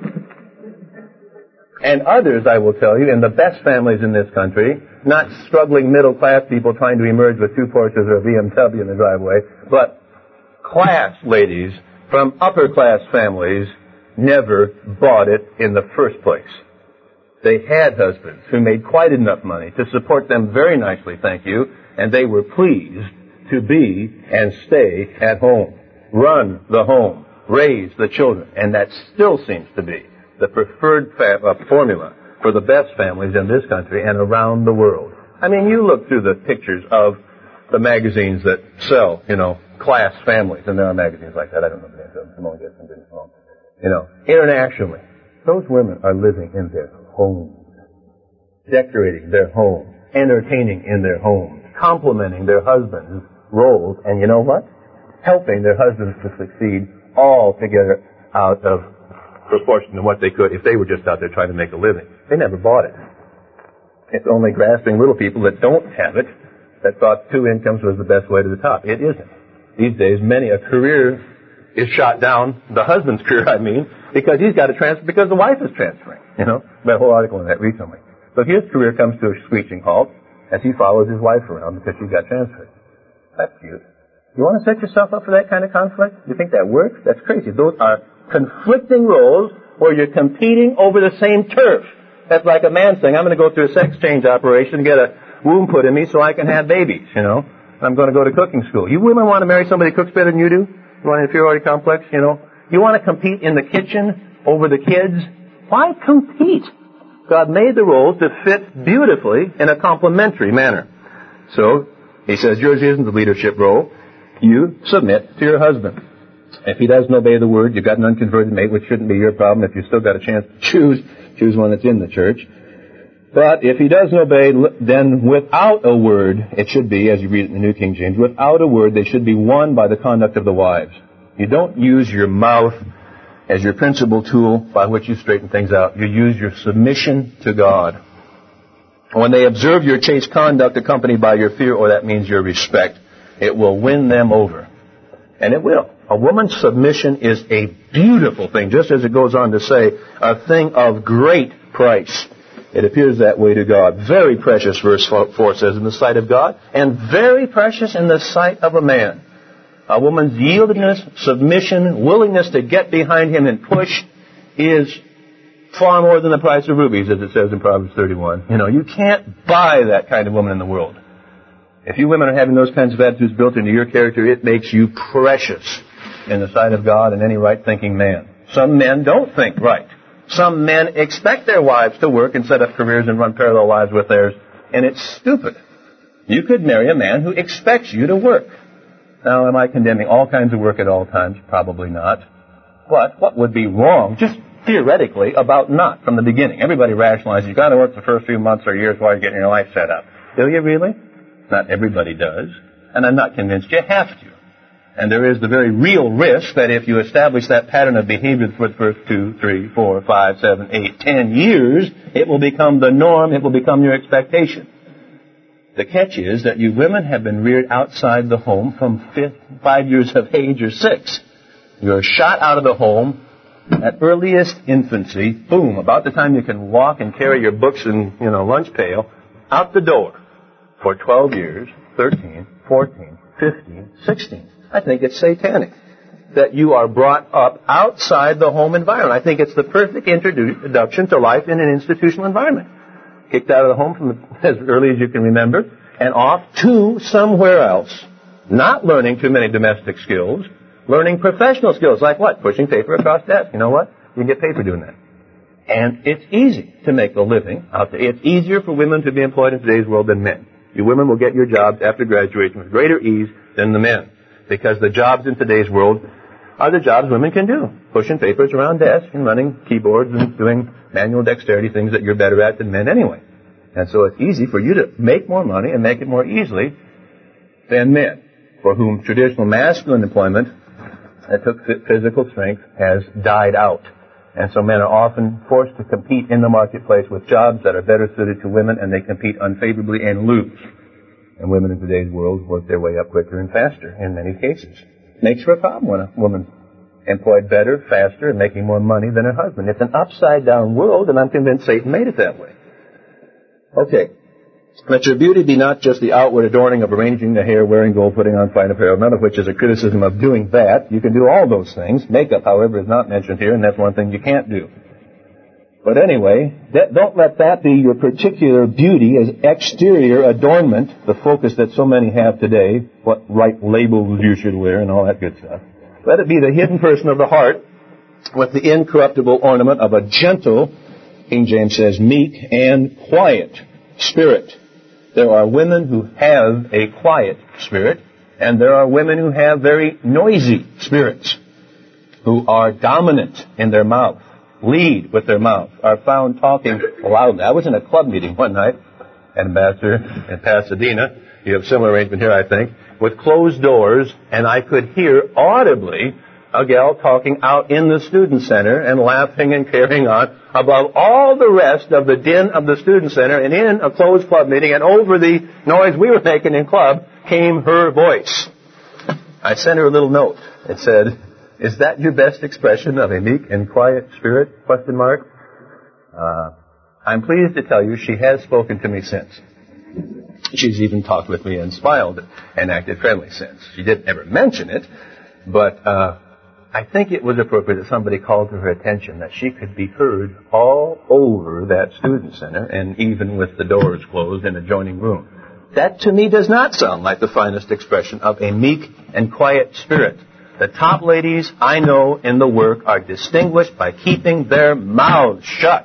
And others, I will tell you, in the best families in this country, not struggling middle-class people trying to emerge with two Porsches or a B M W in the driveway, but class ladies from upper-class families never bought it in the first place. They had husbands who made quite enough money to support them very nicely, thank you, and they were pleased to be and stay at home, run the home, raise the children, and that still seems to be the preferred fa- uh, formula for the best families in this country and around the world. I mean, you look through the pictures of the magazines that sell, you know, class families, and there are magazines like that. I don't know the names of them. Simone gets them, didn't Simone. You know, internationally, those women are living in their homes, decorating their homes, entertaining in their homes, complimenting their husbands' roles, and you know what? Helping their husbands to succeed all together out of proportion to what they could if they were just out there trying to make a living. They never bought it. It's only grasping little people that don't have it that thought two incomes was the best way to the top. It isn't. These days, many a career is shot down, the husband's career, I mean, because he's got to transfer, because the wife is transferring, you know. Read a whole article on that recently. So his career comes to a screeching halt as he follows his wife around because she got transferred. That's cute. You want to set yourself up for that kind of conflict? You think that works? That's crazy. Those are conflicting roles where you're competing over the same turf. That's like a man saying, I'm going to go through a sex change operation, get a womb put in me so I can have babies, you know. I'm going to go to cooking school. You women want to marry somebody who cooks better than you do? You want an inferiority complex, you know? You want to compete in the kitchen over the kids? Why compete? God made the roles to fit beautifully in a complementary manner. So, he says, yours isn't the leadership role. You submit to your husband. If he doesn't obey the word, you've got an unconverted mate, which shouldn't be your problem. If you've still got a chance to choose, choose one that's in the church. But if he doesn't obey, then without a word, it should be, as you read it in the New King James, without a word, they should be won by the conduct of the wives. You don't use your mouth as your principal tool by which you straighten things out. You use your submission to God. When they observe your chaste conduct accompanied by your fear, or that means your respect, it will win them over. And it will. A woman's submission is a beautiful thing, just as it goes on to say, a thing of great price. It appears that way to God. Very precious, verse four says, in the sight of God, and very precious in the sight of a man. A woman's yieldedness, submission, willingness to get behind him and push is far more than the price of rubies, as it says in Proverbs thirty-one. You know, you can't buy that kind of woman in the world. If you women are having those kinds of attitudes built into your character, it makes you precious in the sight of God and any right-thinking man. Some men don't think right. Some men expect their wives to work and set up careers and run parallel lives with theirs, and it's stupid. You could marry a man who expects you to work. Now, am I condemning all kinds of work at all times? Probably not. But what would be wrong, just theoretically, about not from the beginning? Everybody rationalizes, you've got to work the first few months or years while you're getting your life set up. Do you really? Not everybody does. And I'm not convinced you have to. And there is the very real risk that if you establish that pattern of behavior for the first two, three, four, five, seven, eight, ten years, it will become the norm, it will become your expectation. The catch is that you women have been reared outside the home from fifth, five years of age or six. You're shot out of the home at earliest infancy, boom, about the time you can walk and carry your books and, you know, lunch pail, out the door for twelve years, thirteen, fourteen, fifteen, sixteen. I think it's satanic that you are brought up outside the home environment. I think it's the perfect introduction to life in an institutional environment. Kicked out of the home from as early as you can remember, and off to somewhere else, not learning too many domestic skills, learning professional skills, like what? Pushing paper across desk. You know what? You can get paid for doing that. And it's easy to make a living out there. It's easier for women to be employed in today's world than men. You women will get your jobs after graduation with greater ease than the men, because the jobs in today's world are the jobs women can do. Pushing papers around desks and running keyboards and doing manual dexterity, things that you're better at than men anyway. And so it's easy for you to make more money and make it more easily than men, for whom traditional masculine employment that took physical strength has died out. And so men are often forced to compete in the marketplace with jobs that are better suited to women, and they compete unfavorably and lose. And women in today's world work their way up quicker and faster in many cases. Makes for a problem when a woman's employed better, faster, and making more money than her husband. It's an upside-down world, and I'm convinced Satan made it that way. Okay. Let your beauty be not just the outward adorning of arranging the hair, wearing gold, putting on fine apparel, none of which is a criticism of doing that. You can do all those things. Makeup, however, is not mentioned here, and that's one thing you can't do. But anyway, that, don't let that be your particular beauty as exterior adornment, the focus that so many have today, what right labels you should wear and all that good stuff. Let it be the hidden person of the heart with the incorruptible ornament of a gentle, King James says, meek and quiet spirit. There are women who have a quiet spirit, and there are women who have very noisy spirits, who are dominant in their mouth, lead with their mouth, are found talking loudly. I was in a club meeting one night, Ambassador, in Pasadena. You have a similar arrangement here, I think, with closed doors, and I could hear audibly a gal talking out in the student center and laughing and carrying on above all the rest of the din of the student center, and in a closed club meeting, and over the noise we were making in club came her voice. I sent her a little note. It said, "Is that your best expression of a meek and quiet spirit?" Question mark. Uh, I'm pleased to tell you she has spoken to me since. She's even talked with me and smiled and acted friendly since. She didn't ever mention it, but uh, I think it was appropriate that somebody called to her attention that she could be heard all over that student center, and even with the doors closed in adjoining room. That to me does not sound like the finest expression of a meek and quiet spirit. The top ladies I know in the work are distinguished by keeping their mouths shut.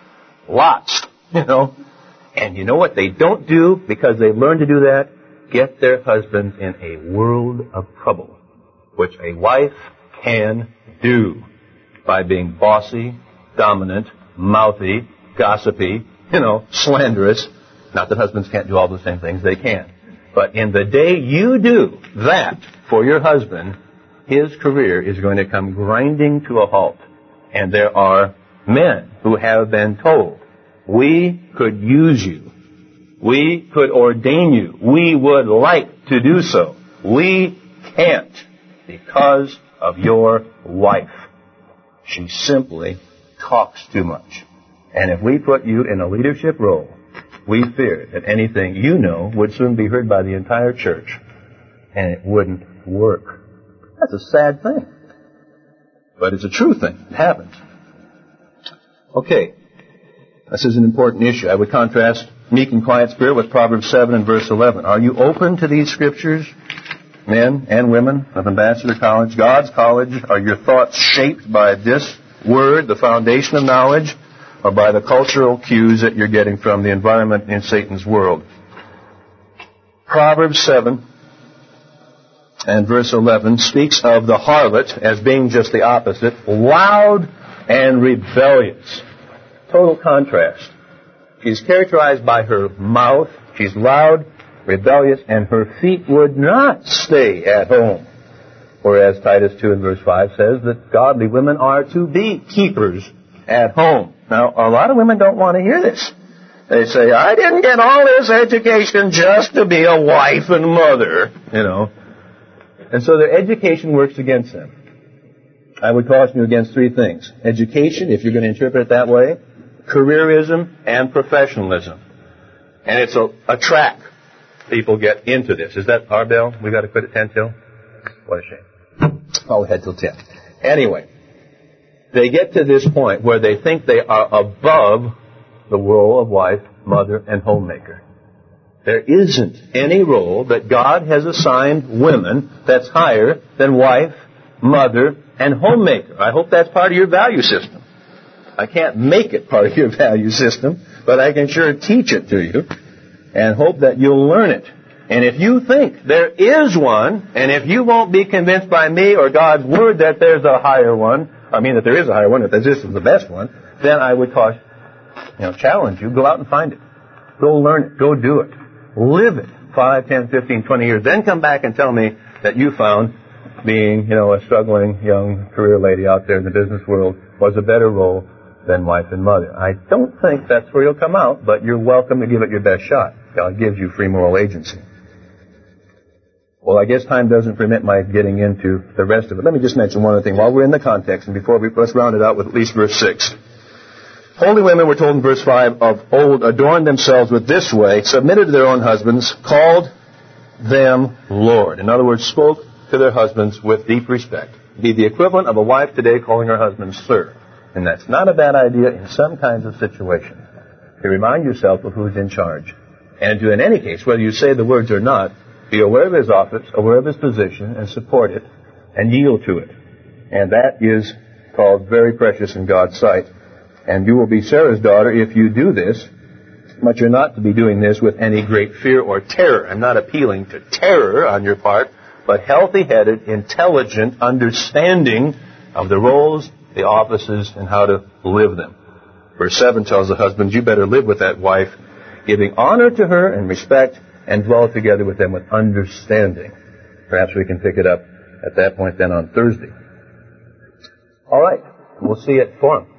Lots, you know. And you know what they don't do because they've learned to do that? Get their husbands in a world of trouble, which a wife can do by being bossy, dominant, mouthy, gossipy, you know, slanderous. Not that husbands can't do all the same things, they can. But in the day you do that for your husband, his career is going to come grinding to a halt. And there are men who have been told, we could use you. We could ordain you. We would like to do so. We can't because of your wife. She simply talks too much. And if we put you in a leadership role, we fear that anything you know would soon be heard by the entire church, and it wouldn't work. That's a sad thing. But it's a true thing. It happens. Okay. This is an important issue. I would contrast meek and quiet spirit with Proverbs seven and verse eleven. Are you open to these scriptures, men and women of Ambassador College, God's college? Are your thoughts shaped by this word, the foundation of knowledge, or by the cultural cues that you're getting from the environment in Satan's world? Proverbs seven and verse eleven speaks of the harlot as being just the opposite, loud and rebellious. Total contrast. She's characterized by her mouth. She's loud, rebellious, and her feet would not stay at home. Whereas Titus two and verse five says that godly women are to be keepers at home. Now, a lot of women don't want to hear this. They say, I didn't get all this education just to be a wife and mother, you know. And so their education works against them. I would caution you against three things. Education, if you're going to interpret it that way, careerism, and professionalism. And it's a, a track. people get into this. Is that our bell? We got to quit at ten till? What a shame. Oh, we had till ten. Anyway, they get to this point where they think they are above the role of wife, mother, and homemaker. There isn't any role that God has assigned women that's higher than wife, mother, and homemaker. I hope that's part of your value system. I can't make it part of your value system, but I can sure teach it to you and hope that you'll learn it. And if you think there is one, and if you won't be convinced by me or God's Word that there's a higher one, I mean that there is a higher one, that this is the best one, then I would caution, you know, challenge you, go out and find it. Go learn it. Go do it. Live it. Five, ten, fifteen, twenty years. Then come back and tell me that you found being, you know, a struggling young career lady out there in the business world was a better role than wife and mother. I don't think that's where you'll come out, but you're welcome to give it your best shot. God gives you free moral agency. Well, I guess time doesn't permit my getting into the rest of it. Let me just mention one other thing while we're in the context, and before we, let's round it out with at least verse six. Holy women, we're told in verse five, of old adorned themselves with this way, submitted to their own husbands, called them Lord. In other words, spoke to their husbands with deep respect. Be the equivalent of a wife today calling her husband sir. And that's not a bad idea in some kinds of situations. To remind yourself of who's in charge. And to, in any case, whether you say the words or not, be aware of his office, aware of his position, and support it, and yield to it. And that is called very precious in God's sight. And you will be Sarah's daughter if you do this, but you're not to be doing this with any great fear or terror. I'm not appealing to terror on your part, but healthy-headed, intelligent understanding of the roles, the offices, and how to live them. Verse seven tells the husbands, you better live with that wife, giving honor to her and respect, and dwell together with them with understanding. Perhaps we can pick it up at that point then on Thursday. All right. We'll see you at forum.